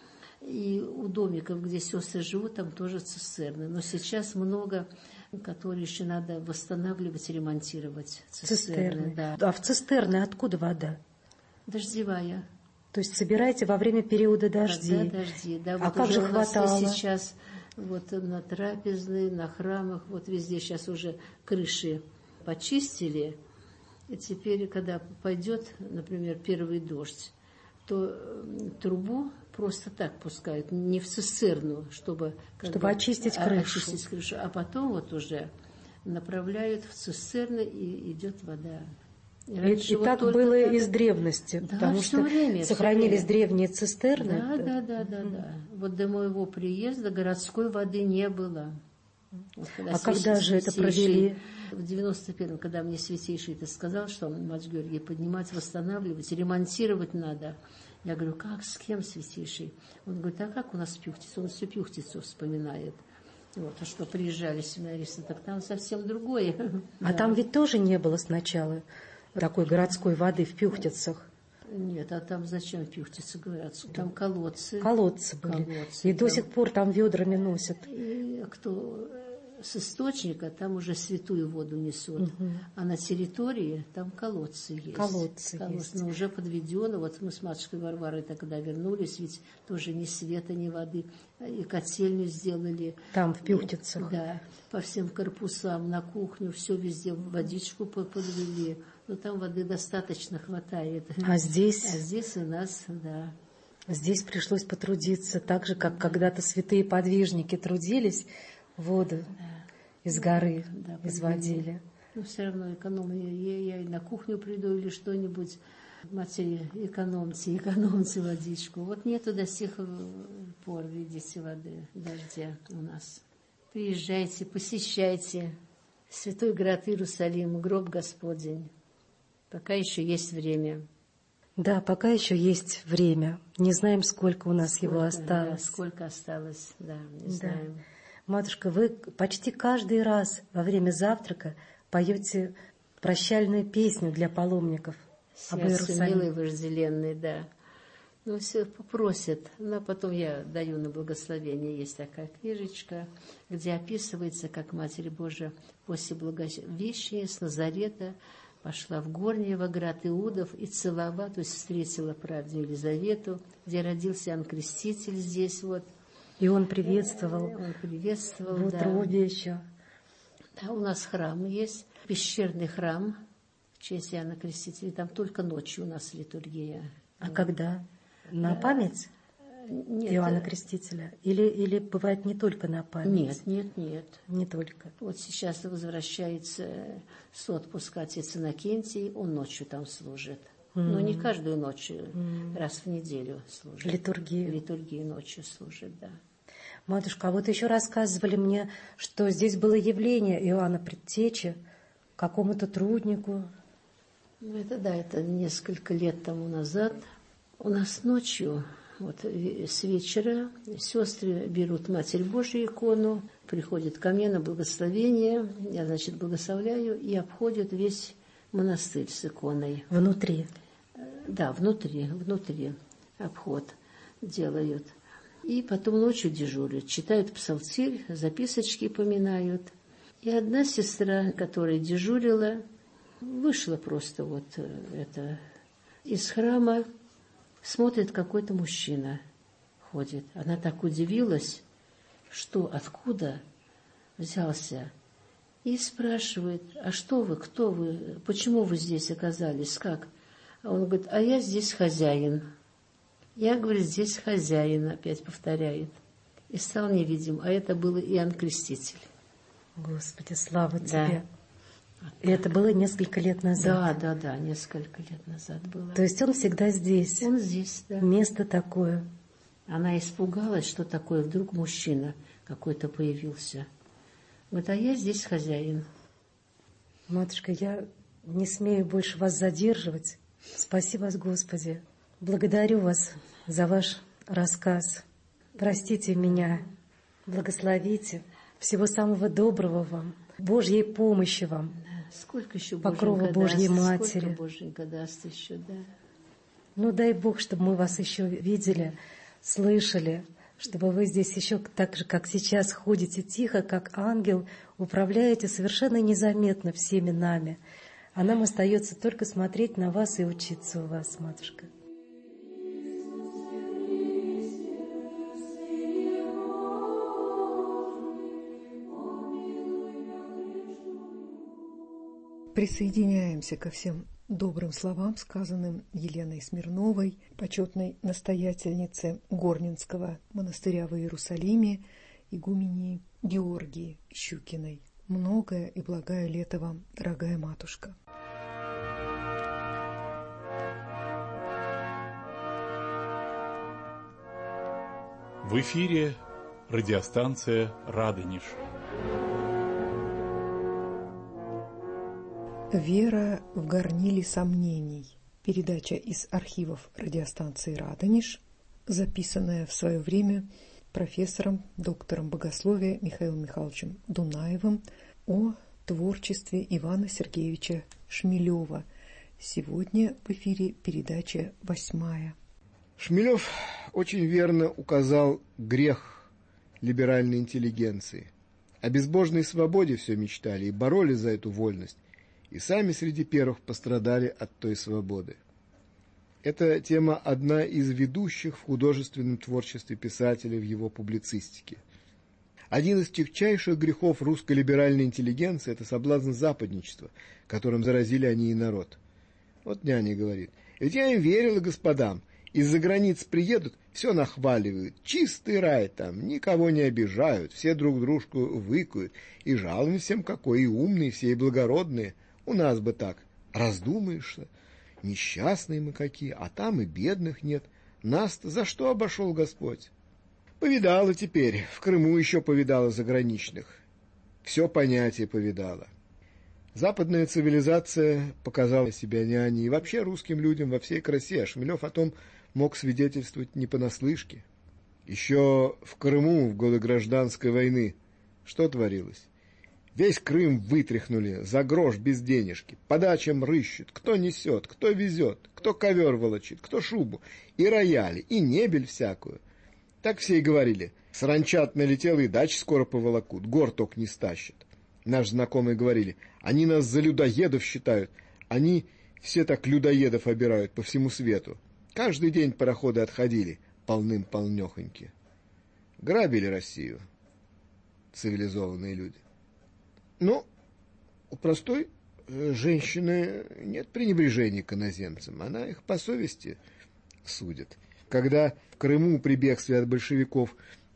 И у домиков, где сестры живут, там тоже цистерны. Но сейчас много, которые еще надо восстанавливать, ремонтировать. Цистерны. Да. А в цистерны откуда вода? Дождевая. То есть собираете во время периода дождей? Когда дожди, да. А вот как же хватало? Сейчас вот на трапезной, на храмах, вот везде сейчас уже крыши почистили. И теперь, когда пойдет, например, первый дождь, то трубу просто так пускают, не в цистерну, чтобы очистить крышу. А потом вот уже направляют в цистерны, и идет вода. И вот так было из древности, да, потому что сохранились древние цистерны. Да. Вот до моего приезда городской воды не было. Вот когда же это провели? В 91-м, когда мне Святейший это сказал, что Мать Георгия поднимать, восстанавливать, ремонтировать надо. Я говорю, как, с кем, Святейший? Он говорит, а как у нас Пюхтица? Он всю Пюхтицу вспоминает. Вот, а что приезжали семинаристы, так там совсем другое. А там ведь тоже не было сначала такой городской воды в Пюхтицах? Нет, а там зачем Пюхтицы говорят? Там колодцы. Колодцы были. И до сих пор там ведрами носят. И кто с источника, там уже святую воду несут. А на территории там колодцы есть. Колодцы есть. Но уже подведено. Вот мы с матушкой Варварой тогда вернулись, ведь тоже ни света, ни воды. И котельню сделали. Там, в Пюхтицах. Да, по всем корпусам, на кухню, все везде, водичку подвели. Но там воды достаточно хватает. А здесь? А здесь у нас, да. Здесь пришлось потрудиться, так же, как когда-то святые подвижники трудились, воду из горы изводили. Но все равно экономия. Я и на кухню приду или что-нибудь. Матери, экономьте водичку. Вот нету до сих пор, видите, воды, дождя у нас. Приезжайте, посещайте святой град Иерусалим, гроб Господень. Пока еще есть время. Да, пока еще есть время. Не знаем, сколько у нас его осталось. Да, сколько осталось, да, не знаем. Матушка, вы почти каждый раз во время завтрака поете прощальную песню для паломников об Иерусалиме. Милый вожделенный, да. Ну, все попросят. Но потом я даю на благословение. Есть такая книжечка, где описывается, как Матерь Божия после Благовещения с Назарета пошла в Горнево, град Иудов, и целова, то есть встретила праведную Елизавету, где родился Иоанн Креститель здесь вот. И он приветствовал. В утробе еще. Да, у нас храм есть, пещерный храм в честь Иоанна Крестителя. Там только ночью у нас литургия. А когда? На память? Нет, Иоанна Крестителя? Или бывает не только на память? Нет. Не только. Вот сейчас возвращается с отпуска отец Иннокентий, он ночью там служит. Но не каждую ночь, раз в неделю служит. Литургию ночью служит, да. Матушка, а вот еще рассказывали мне, что здесь было явление Иоанна Предтечи какому-то труднику. Это несколько лет тому назад. У нас ночью Вот с вечера сестры берут Матерь Божию икону, приходят ко мне на благословение, я, значит, благословляю и обходят весь монастырь с иконой. Внутри? Да, внутри обход делают. И потом ночью дежурят, читают псалтирь, записочки поминают. И одна сестра, которая дежурила, вышла просто из храма, смотрит, какой-то мужчина ходит. Она так удивилась, что откуда взялся. И спрашивает: а что вы, кто вы, почему вы здесь оказались, как? А он говорит: а я здесь хозяин. Я, говорит, здесь хозяин, опять повторяет. И стал невидим. А это был Иоанн Креститель. Господи, слава Тебе. И это было несколько лет назад? Да, несколько лет назад было. То есть он всегда здесь? Он здесь, да. Место такое. Она испугалась, что такое вдруг мужчина какой-то появился. Говорит: а я здесь хозяин. Матушка, я не смею больше вас задерживать. Спаси вас, Господи. Благодарю вас за ваш рассказ. Простите меня, благословите. Всего самого доброго вам, Божьей помощи вам. Да. Сколько еще покрова Божьей Матери. Сколько Боженька даст еще, да. Ну, дай Бог, чтобы мы вас еще видели, слышали, чтобы вы здесь еще так же, как сейчас, ходите тихо, как ангел, управляете совершенно незаметно всеми нами. А нам остается только смотреть на вас и учиться у вас, матушка. Присоединяемся ко всем добрым словам, сказанным Еленой Смирновой, почетной настоятельнице Горненского монастыря в Иерусалиме, игумении Георгии Щукиной. Многое и благое лето вам, дорогая матушка. В эфире радиостанция «Радонеж». «Вера в горниле сомнений». Передача из архивов радиостанции «Радонеж», записанная в свое время профессором, доктором богословия Михаилом Михайловичем Дунаевым о творчестве Ивана Сергеевича Шмелева. Сегодня в эфире передача 8. Шмелев очень верно указал грех либеральной интеллигенции. О безбожной свободе все мечтали и боролись за эту вольность, и сами среди первых пострадали от той свободы. Эта тема одна из ведущих в художественном творчестве писателя в его публицистике. Один из тягчайших грехов русской либеральной интеллигенции – это соблазн западничества, которым заразили они и народ. Вот няня говорит: ведь я им верила, господам, из-за границ приедут, все нахваливают, чистый рай там, никого не обижают, все друг дружку выкуют, и жалуем всем какой, и умные все, и благородные. У нас бы так, раздумаешься, несчастные мы какие, а там и бедных нет. Нас-то за что обошел Господь? Повидала теперь, в Крыму еще повидала заграничных. Все понятие повидала. Западная цивилизация показала себя няней и вообще русским людям во всей красе, а Шмелев о том мог свидетельствовать не понаслышке. Еще в Крыму в годы гражданской войны что творилось? Весь Крым вытряхнули за грош без денежки, по дачам рыщут, кто несет, кто везет, кто ковер волочит, кто шубу, и рояли, и мебель всякую. Так все и говорили: саранча налетела, и дач скоро поволокут, гор только не стащат. Наши знакомые говорили: они нас за людоедов считают, они все так людоедов обирают по всему свету. Каждый день пароходы отходили, полным-полнехоньки. Грабили Россию цивилизованные люди. Но у простой женщины нет пренебрежения к иноземцам, она их по совести судит. Когда в Крыму при бегстве от большевиков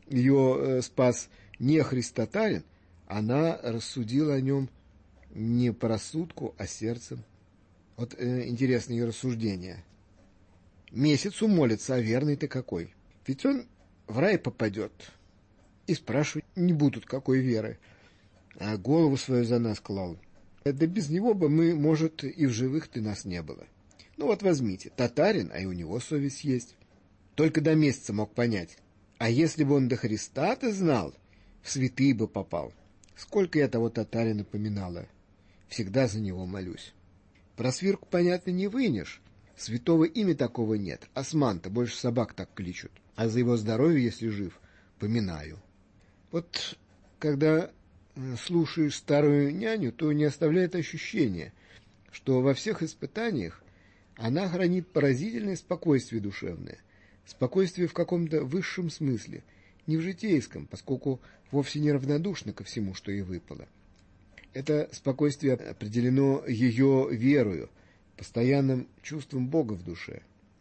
ее спас нехрист-татарин, она рассудила о нем не по рассудку, а сердцем. Вот интересное ее рассуждение. Месяцу молится, а верный ты какой? Ведь он в рай попадет. И спрашивать не будут, какой веры. А голову свою за нас клал. Да без него бы мы, может, и в живых-то нас не было. Ну вот возьмите, татарин, а и у него совесть есть. только до месяца мог понять. А если бы он до Христа-то знал, в святые бы попал. Сколько я того татарина поминала. Всегда за него молюсь. Про свирку, понятно, не вынешь. Святого имя такого нет. Осман-то больше собак так кличут. А за его здоровье, если жив, поминаю. Вот когда слушаешь старую няню, то не оставляет ощущения, что во всех испытаниях она хранит поразительное спокойствие душевное. Спокойствие в каком-то высшем смысле, не в житейском, поскольку вовсе не равнодушна ко всему, что ей выпало. Это спокойствие определено ее верою, постоянным чувством Бога в душе.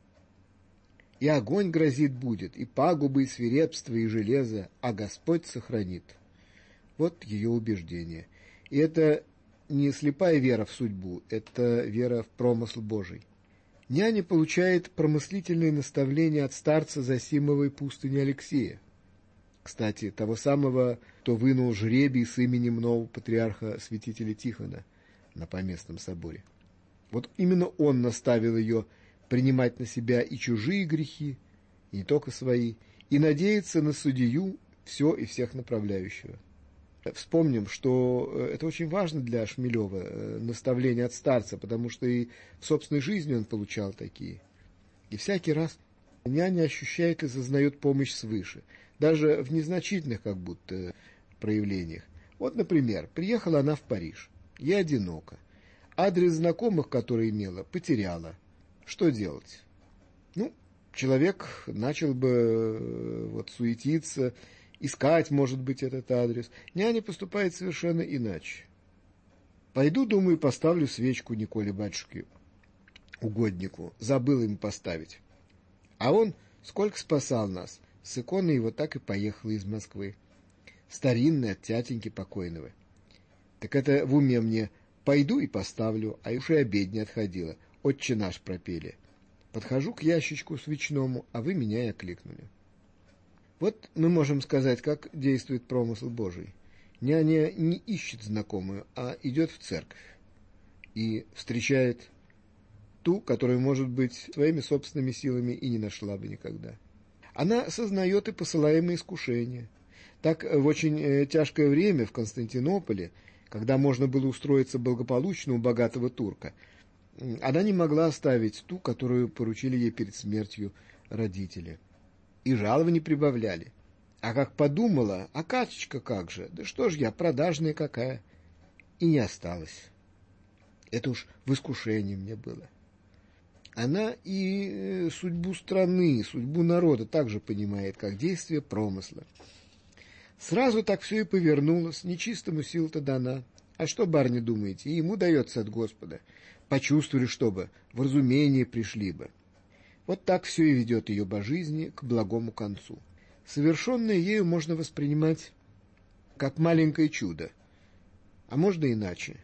И огонь грозит будет, и пагубы, и свирепство, и железо, а Господь сохранит. Вот ее убеждение. И это не слепая вера в судьбу, это вера в промысл Божий. Няня получает промыслительные наставления от старца Зосимовой пустыни Алексея. Кстати, того самого, кто вынул жребий с именем нового патриарха святителя Тихона на Поместном соборе. Вот именно он наставил ее принимать на себя и чужие грехи, и не только свои, и надеяться на судью все и всех направляющего. Вспомним, что это очень важно для Шмелева, наставление от старца, потому что и в собственной жизни он получал такие. И всякий раз няня ощущает и сознает помощь свыше, даже в незначительных как будто проявлениях. Вот, например, приехала она в Париж, ей одиноко. Адрес знакомых, который имела, потеряла. Что делать? Человек начал бы суетиться, искать, может быть, этот адрес. Няня поступает совершенно иначе. Пойду, думаю, поставлю свечку Николе батюшке, угоднику. Забыл им поставить. А он сколько спасал нас. С иконой его так и поехала из Москвы. Старинная от тятеньки покойного. Так это в уме мне. Пойду и поставлю, а уж и обед не отходила. Отче наш пропели. Подхожу к ящичку свечному, а вы меня и окликнули. Вот мы можем сказать, как действует промысл Божий. Няня не ищет знакомую, а идет в церковь и встречает ту, которую, может быть, своими собственными силами и не нашла бы никогда. Она сознает и посылаемые искушения. Так в очень тяжкое время в Константинополе, когда можно было устроиться благополучно у богатого турка, она не могла оставить ту, которую поручили ей перед смертью родители. И жалований прибавляли. А как подумала, а Катечка как же, да что ж я, продажная какая. И не осталась. Это уж в искушении мне было. Она и судьбу страны, судьбу народа также понимает, как действие промысла. Сразу так все и повернулось, нечистому сила-то дана. А что, барыня, думаете, и ему дается от Господа? Почувствовали, чтобы, в разумение пришли бы. Вот так все и ведет ее по жизни к благому концу. Совершенное ею можно воспринимать как маленькое чудо, а можно иначе,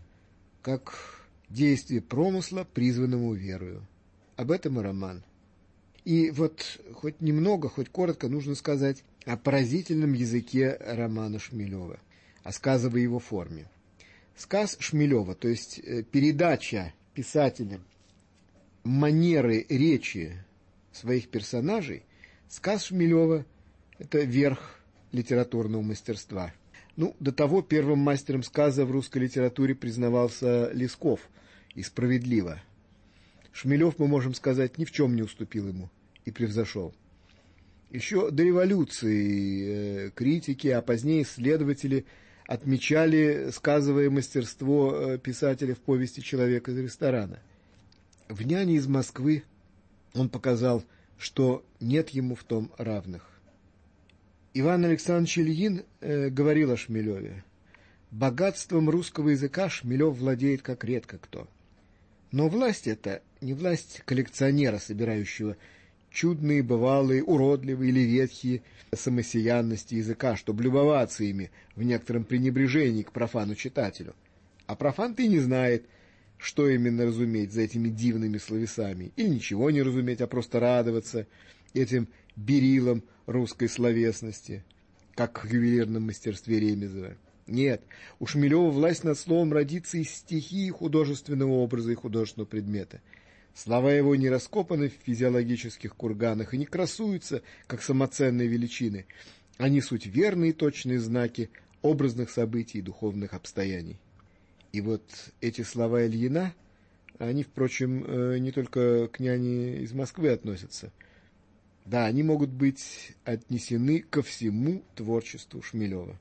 как действие промысла, призванному верою. Об этом и роман. И вот хоть немного, хоть коротко нужно сказать о поразительном языке романа Шмелева, о сказовой его форме. Сказ Шмелева, то есть передача писателем манеры речи своих персонажей, сказ Шмелева – это верх литературного мастерства. До того первым мастером сказа в русской литературе признавался Лесков, и справедливо. Шмелев, мы можем сказать, ни в чем не уступил ему и превзошел. Еще до революции критики, а позднее исследователи отмечали сказовое мастерство писателя в повести «Человек из ресторана». В «Няне из Москвы» он показал, что нет ему в том равных. Иван Александрович Ильин говорил о Шмелеве: «Богатством русского языка Шмелев владеет как редко кто». Но власть эта не власть коллекционера, собирающего чудные, бывалые, уродливые или ветхие самосиянности языка, чтобы любоваться ими в некотором пренебрежении к профану-читателю. А профан-то и не знает, что именно разуметь за этими дивными словесами, или ничего не разуметь, а просто радоваться этим берилам русской словесности, как в ювелирном мастерстве Ремезова. Нет, у Шмелева власть над словом родится из стихии художественного образа и художественного предмета. Слова его не раскопаны в физиологических курганах и не красуются, как самоценные величины. Они суть верные и точные знаки образных событий и духовных обстояний. И вот эти слова Ильина, они, впрочем, не только к няне из Москвы относятся. Да, они могут быть отнесены ко всему творчеству Шмелева.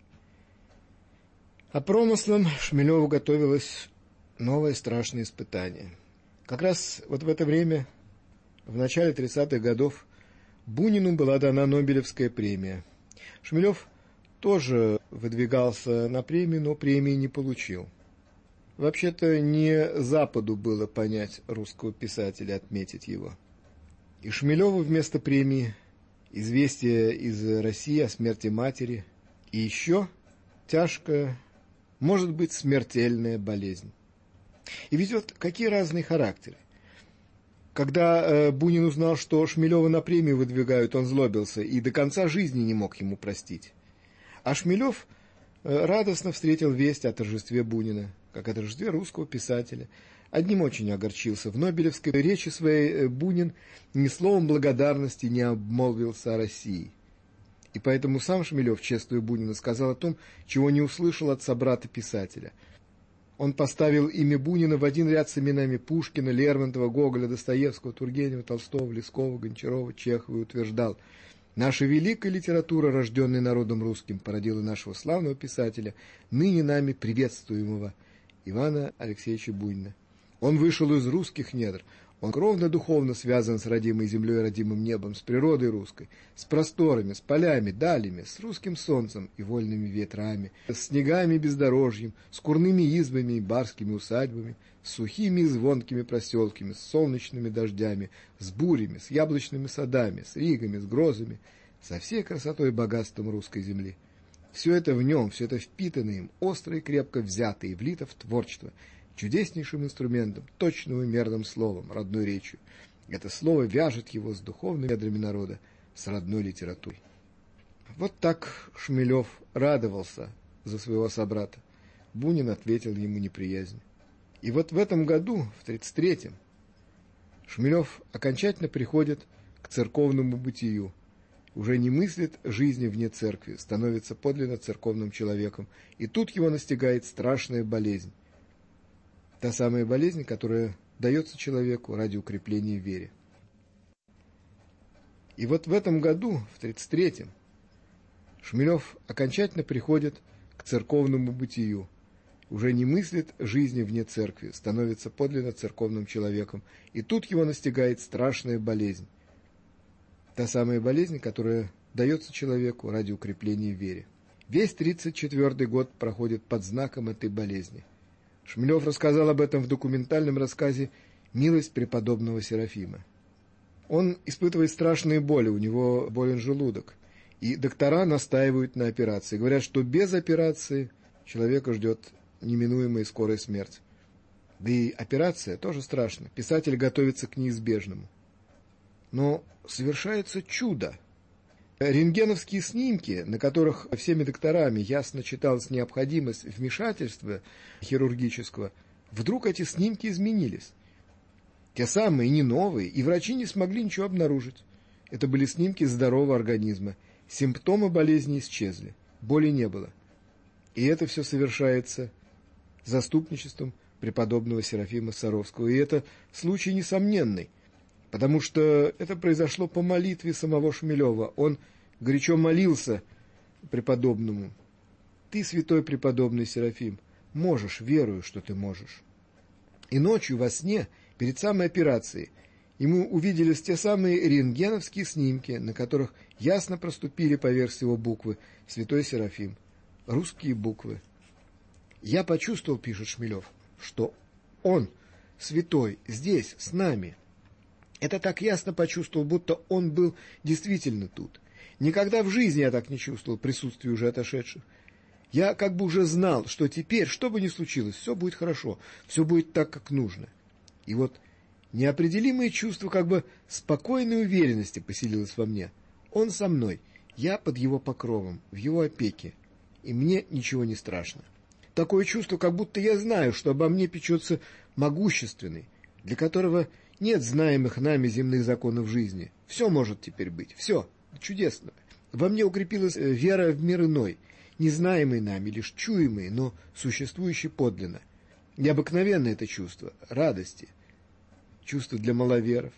А промыслом Шмелеву готовилось новое страшное испытание. Как раз вот в это время, в начале 30-х годов, Бунину была дана Нобелевская премия. Шмелев тоже выдвигался на премию, но премии не получил. Вообще-то не Западу было понять русского писателя, отметить его. И Шмелеву вместо премии известие из России о смерти матери и еще тяжкая, может быть, смертельная болезнь. И ведь вот какие разные характеры. Когда Бунин узнал, что Шмелева на премию выдвигают, он злобился и до конца жизни не мог ему простить. А Шмелев радостно встретил весть о торжестве Бунина, как о торжестве русского писателя. Одним очень огорчился. В Нобелевской речи своей Бунин ни словом благодарности не обмолвился о России. И поэтому сам Шмелев, чествуя Бунина, сказал о том, чего не услышал от собрата-писателя. Он поставил имя Бунина в один ряд с именами Пушкина, Лермонтова, Гоголя, Достоевского, Тургенева, Толстого, Лескова, Гончарова, Чехова и утверждал: «Наша великая литература, рожденная народом русским, породила нашего славного писателя, ныне нами приветствуемого Ивана Алексеевича Бунина. Он вышел из русских недр, он кровно-духовно связан с родимой землей, родимым небом, с природой русской, с просторами, с полями, далями, с русским солнцем и вольными ветрами, с снегами и бездорожьем, с курными избами и барскими усадьбами, с сухими и звонкими проселками, с солнечными дождями, с бурями, с яблочными садами, с ригами, с грозами, со всей красотой и богатством русской земли. Все это в нем, все это впитано им, остро и крепко взято и влито в творчество, чудеснейшим инструментом, точным и мерным словом, родной речью. Это слово вяжет его с духовными недрами народа, с родной литературой». Вот так Шмелев радовался за своего собрата. Бунин ответил ему неприязнью. И вот в этом году, в 1933-м, Шмелев окончательно приходит к церковному бытию, уже не мыслит жизни вне церкви, становится подлинно церковным человеком, и тут его настигает страшная болезнь. Та самая болезнь, которая дается человеку ради укрепления в вере. И вот в этом году, в 1933-м, Шмелев окончательно приходит к церковному бытию, уже не мыслит жизни вне церкви, становится подлинно церковным человеком, и тут его настигает страшная болезнь. Та самая болезнь, которая дается человеку ради укрепления в вере. Весь 1934 год проходит под знаком этой болезни. Шмелев рассказал об этом в документальном рассказе «Милость преподобного Серафима». Он испытывает страшные боли, у него болен желудок. И доктора настаивают на операции. Говорят, что без операции человека ждет неминуемая и скорая смерть. Да и операция тоже страшна. Писатель готовится к неизбежному. Но совершается чудо. Рентгеновские снимки, на которых всеми докторами ясно читалась необходимость вмешательства хирургического, вдруг эти снимки изменились. Те самые, не новые, и врачи не смогли ничего обнаружить. Это были снимки здорового организма. Симптомы болезни исчезли, боли не было. И это все совершается заступничеством преподобного Серафима Саровского. И это случай несомненный, потому что это произошло по молитве самого Шмелева. Он горячо молился преподобному: «Ты, святой преподобный Серафим, можешь, верую, что ты можешь». И ночью во сне, перед самой операцией, ему увиделись те самые рентгеновские снимки, на которых ясно проступили поверх всего буквы «Святой Серафим», русские буквы. «Я почувствовал, — пишет Шмелев, — что он, святой, здесь, с нами. Это так ясно почувствовал, будто он был действительно тут. Никогда в жизни я так не чувствовал присутствия уже отошедших. Я как бы уже знал, что теперь, что бы ни случилось, все будет хорошо, все будет так, как нужно». И вот неопределимое чувство как бы спокойной уверенности поселилось во мне. Он со мной, я под его покровом, в его опеке, и мне ничего не страшно. Такое чувство, как будто я знаю, что обо мне печется могущественный, для которого Нет знаемых нами земных законов жизни. Все может теперь быть, все, чудесно. Во мне укрепилась вера в мир иной, незнаемый нами, лишь чуемый, но существующий подлинно. Необыкновенное это чувство радости, чувство для маловеров.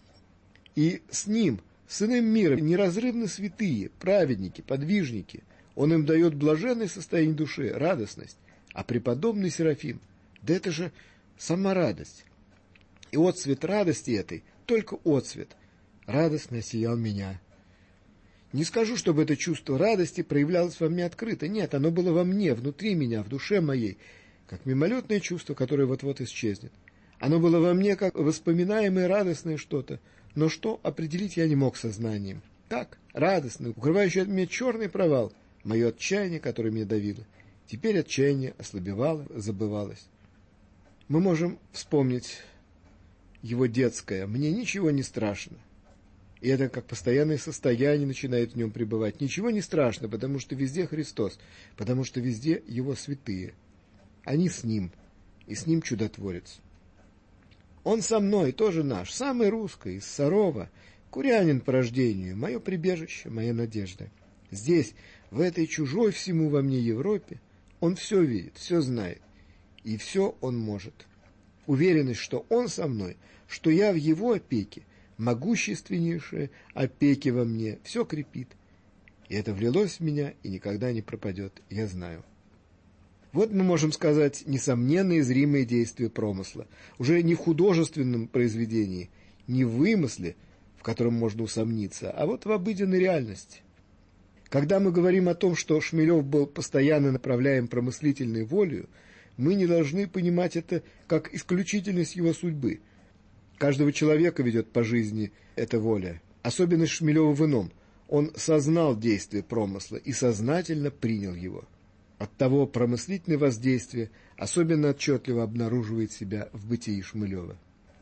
И с ним, с иным миром, неразрывно святые, праведники, подвижники. Он им дает блаженное состояние души, радостность. А преподобный Серафим, да это же сама радость. И отцвет радости этой, только отцвет, радостно осиял меня. Не скажу, чтобы это чувство радости проявлялось во мне открыто. Нет, оно было во мне, внутри меня, в душе моей, как мимолетное чувство, которое вот-вот исчезнет. Оно было во мне, как воспоминаемое радостное что-то, но что определить я не мог сознанием. Так, радостный, укрывающий от меня черный провал, мое отчаяние, которое меня давило. Теперь отчаяние ослабевало, забывалось. Мы можем вспомнить его детское «мне ничего не страшно». И это как постоянное состояние начинает в нем пребывать. Ничего не страшно, потому что везде Христос, потому что везде Его святые. Они с Ним, и с Ним чудотворец. Он со мной, тоже наш, самый русский, из Сарова, курянин по рождению, мое прибежище, моя надежда. Здесь, в этой чужой всему во мне Европе, он все видит, все знает, и все он может. Уверенность, что он со мной, что я в его опеке, могущественнейшее опеки во мне, все крепит. И это влилось в меня и никогда не пропадет, я знаю. Вот мы можем сказать несомненные зримые действия промысла, уже не в художественном произведении, не в вымысле, в котором можно усомниться, а вот в обыденной реальности. Когда мы говорим о том, что Шмелев был постоянно направляем промыслительной волею, мы не должны понимать это как исключительность его судьбы. Каждого человека ведет по жизни эта воля. Особенность Шмелева в ином. Он сознал действие промысла и сознательно принял его. Оттого промыслительное воздействие особенно отчетливо обнаруживает себя в бытии Шмелева.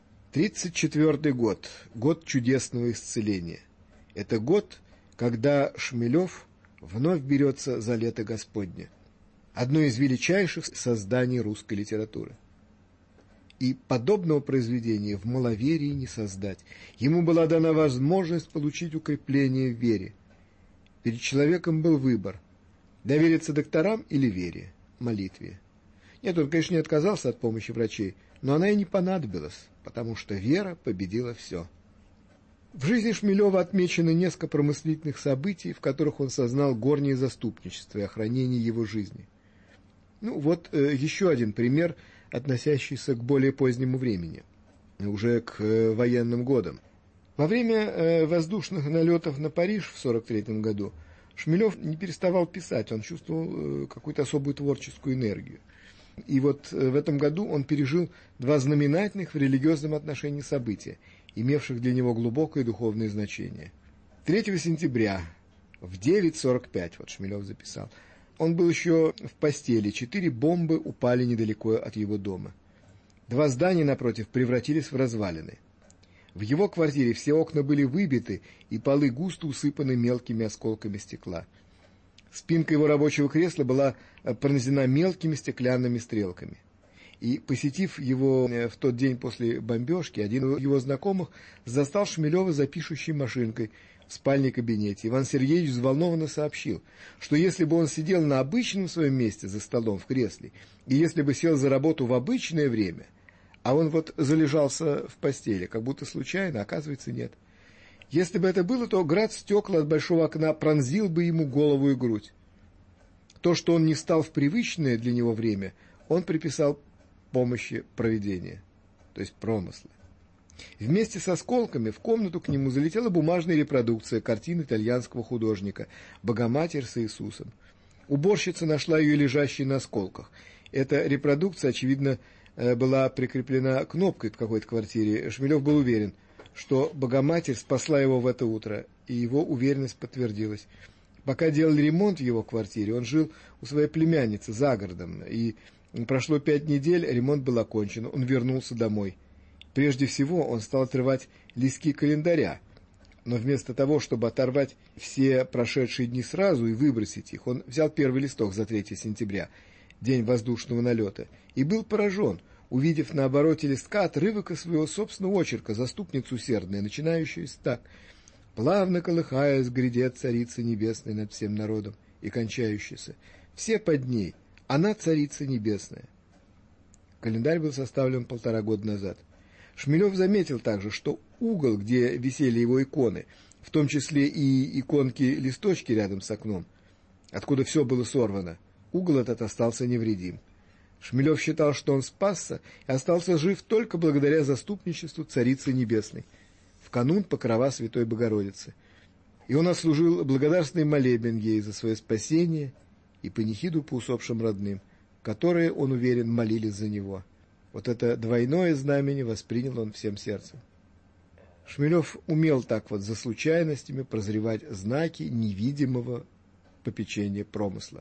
1934 год. Год чудесного исцеления. Это год, когда Шмелев вновь берется за лето Господне. Одно из величайших созданий русской литературы. И подобного произведения в маловерии не создать. Ему была дана возможность получить укрепление в вере. Перед человеком был выбор – довериться докторам или вере, молитве. Нет, он, конечно, не отказался от помощи врачей, но она и не понадобилась, потому что вера победила все. В жизни Шмелева отмечено несколько промыслительных событий, в которых он сознал горнее заступничество и охранение его жизни. Вот еще один пример, относящийся к более позднему времени, уже к военным годам. Во время воздушных налетов на Париж в 1943 году Шмелев не переставал писать, он чувствовал какую-то особую творческую энергию. И вот в этом году он пережил два знаменательных в религиозном отношении события, имевших для него глубокое духовное значение. 3 сентября в 9:45, вот Шмелев записал, он был еще в постели, 4 бомбы упали недалеко от его дома. 2 здания напротив превратились в развалины. В его квартире все окна были выбиты, и полы густо усыпаны мелкими осколками стекла. Спинка его рабочего кресла была пронзена мелкими стеклянными стрелками. И, посетив его в тот день после бомбежки, один из его знакомых застал Шмелева за пишущей машинкой в спальне кабинете. Иван Сергеевич взволнованно сообщил, что если бы он сидел на обычном своем месте за столом в кресле, и если бы сел за работу в обычное время, а он вот залежался в постели, как будто случайно, оказывается, нет. Если бы это было, то град стекла от большого окна пронзил бы ему голову и грудь. То, что он не встал в привычное для него время, он приписал помощи провидения, то есть промысла. Вместе с осколками в комнату к нему залетела бумажная репродукция картины итальянского художника «Богоматерь с Иисусом». Уборщица нашла ее лежащей на осколках. Эта репродукция, очевидно, была прикреплена кнопкой в какой-то квартире. Шмелев был уверен, что Богоматерь спасла его в это утро, и его уверенность подтвердилась. Пока делали ремонт в его квартире, он жил у своей племянницы за городом, и прошло 5 недель, ремонт был окончен, он вернулся домой. Прежде всего он стал отрывать листки календаря, но вместо того, чтобы оторвать все прошедшие дни сразу и выбросить их, он взял первый листок за 3 сентября, день воздушного налета, и был поражен. увидев на обороте листка отрывок из своего собственного очерка «Заступница усердная», начинающуюся так: «Плавно колыхаясь, грядет Царица Небесная над всем народом», и кончающаяся: «Все под ней, она Царица Небесная». Календарь был составлен 1,5 года назад. Шмелев заметил также, что угол, где висели его иконы, в том числе и иконки-листочки рядом с окном, откуда все было сорвано, угол этот остался невредим. Шмелев считал, что он спасся и остался жив только благодаря заступничеству Царицы Небесной в канун Покрова Святой Богородицы. И он отслужил благодарственный молебен ей за свое спасение и панихиду по усопшим родным, которые, он уверен, молились за него. Вот это двойное знамение воспринял он всем сердцем. Шмелев умел так вот за случайностями прозревать знаки невидимого попечения промысла.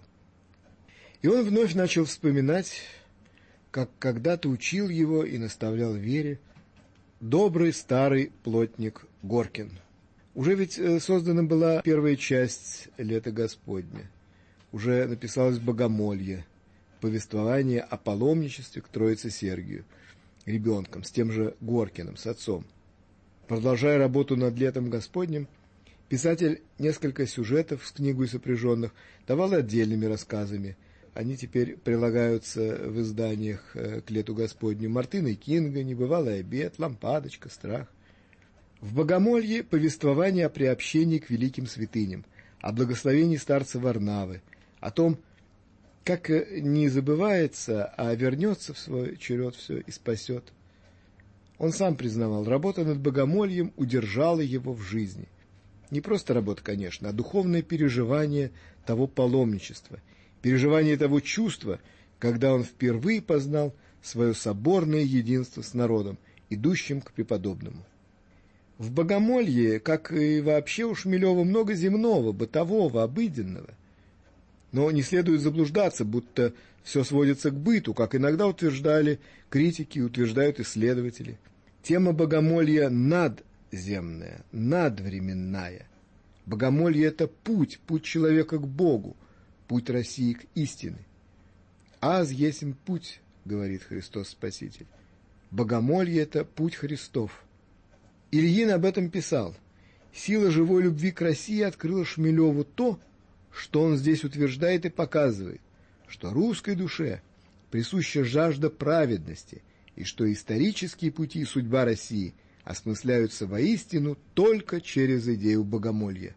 И он вновь начал вспоминать, как когда-то учил его и наставлял в вере добрый старый плотник Горкин. Уже ведь создана была первая часть «Лета Господня». Уже написалось «Богомолье», повествование о паломничестве к Троице Сергию, ребенком, с тем же Горкиным, с отцом. Продолжая работу над «Летом Господним», писатель несколько сюжетов с книгой сопряженных давал отдельными рассказами. Они теперь прилагаются в изданиях к «Лету Господню» Мартына Кинга, «Небывалый обед», «Лампадочка», «Страх». В «Богомолье» повествование о приобщении к великим святыням, о благословении старца Варнавы, о том, как не забывается, а вернется в свой черед все и спасет. Он сам признавал, работа над «Богомольем» удержала его в жизни. Не просто работа, конечно, а духовное переживание того паломничества, переживание того чувства, когда он впервые познал свое соборное единство с народом, идущим к преподобному. В «Богомолье», как и вообще у Шмелева, много земного, бытового, обыденного. Но не следует заблуждаться, будто все сводится к быту, как иногда утверждали критики и утверждают исследователи. Тема «Богомолья» надземная, надвременная. Богомолье — это путь человека к Богу, путь России к истине. «Аз есмь путь», — говорит Христос Спаситель. Богомолье — это путь Христов. Ильин об этом писал. Сила живой любви к России открыла Шмелеву то, что он здесь утверждает и показывает, что русской душе присуща жажда праведности, и что исторические пути и судьба России осмысляются воистину только через идею богомолья.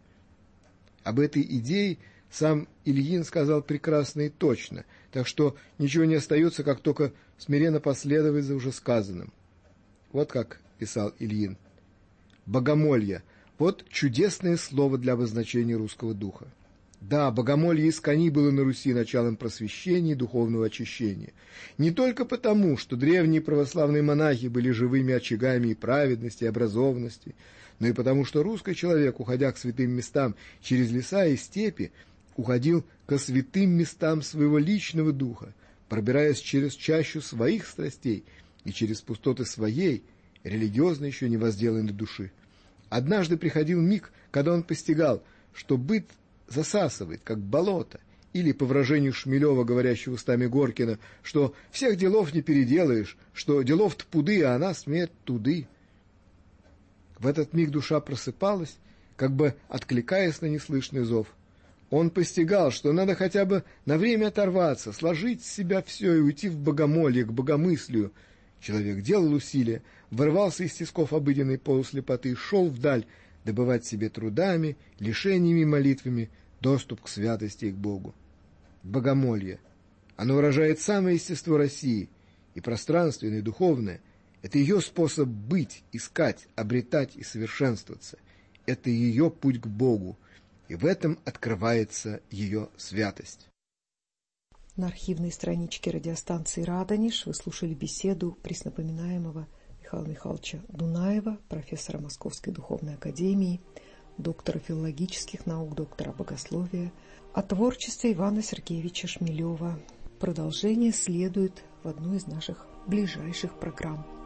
Об этой идее сам Ильин сказал прекрасно и точно, так что ничего не остается, как только смиренно последовать за уже сказанным. Вот как писал Ильин. Богомолье – вот чудесное слово для обозначения русского духа. Да, богомолье искони было на Руси началом просвещения и духовного очищения. Не только потому, что древние православные монахи были живыми очагами и праведности, и образованности, но и потому, что русский человек, уходя к святым местам через леса и степи, уходил ко святым местам своего личного духа, пробираясь через чащу своих страстей и через пустоты своей, религиозно еще не возделанной души. Однажды приходил миг, когда он постигал, что быт засасывает, как болото, или, по выражению Шмелева, говорящего устами Горкина, что всех делов не переделаешь, что делов-то пуды, а она смерть туды. В этот миг душа просыпалась, как бы откликаясь на неслышный зов. Он постигал, что надо хотя бы на время оторваться, сложить с себя все и уйти в богомолье, к богомыслию. Человек делал усилия, вырвался из тисков обыденной полуслепоты, шел вдаль, добывать себе трудами, лишениями и молитвами доступ к святости и к Богу. Богомолье. Оно выражает самое естество России, и пространственное, и духовное. Это ее способ быть, искать, обретать и совершенствоваться. Это ее путь к Богу, и в этом открывается ее святость. На архивной страничке радиостанции «Радонеж» вы слушали беседу преснопоминаемого Михаила Михайловича Дунаева, профессора Московской духовной академии, доктора филологических наук, доктора богословия, о творчестве Ивана Сергеевича Шмелева. Продолжение следует в одной из наших ближайших программ.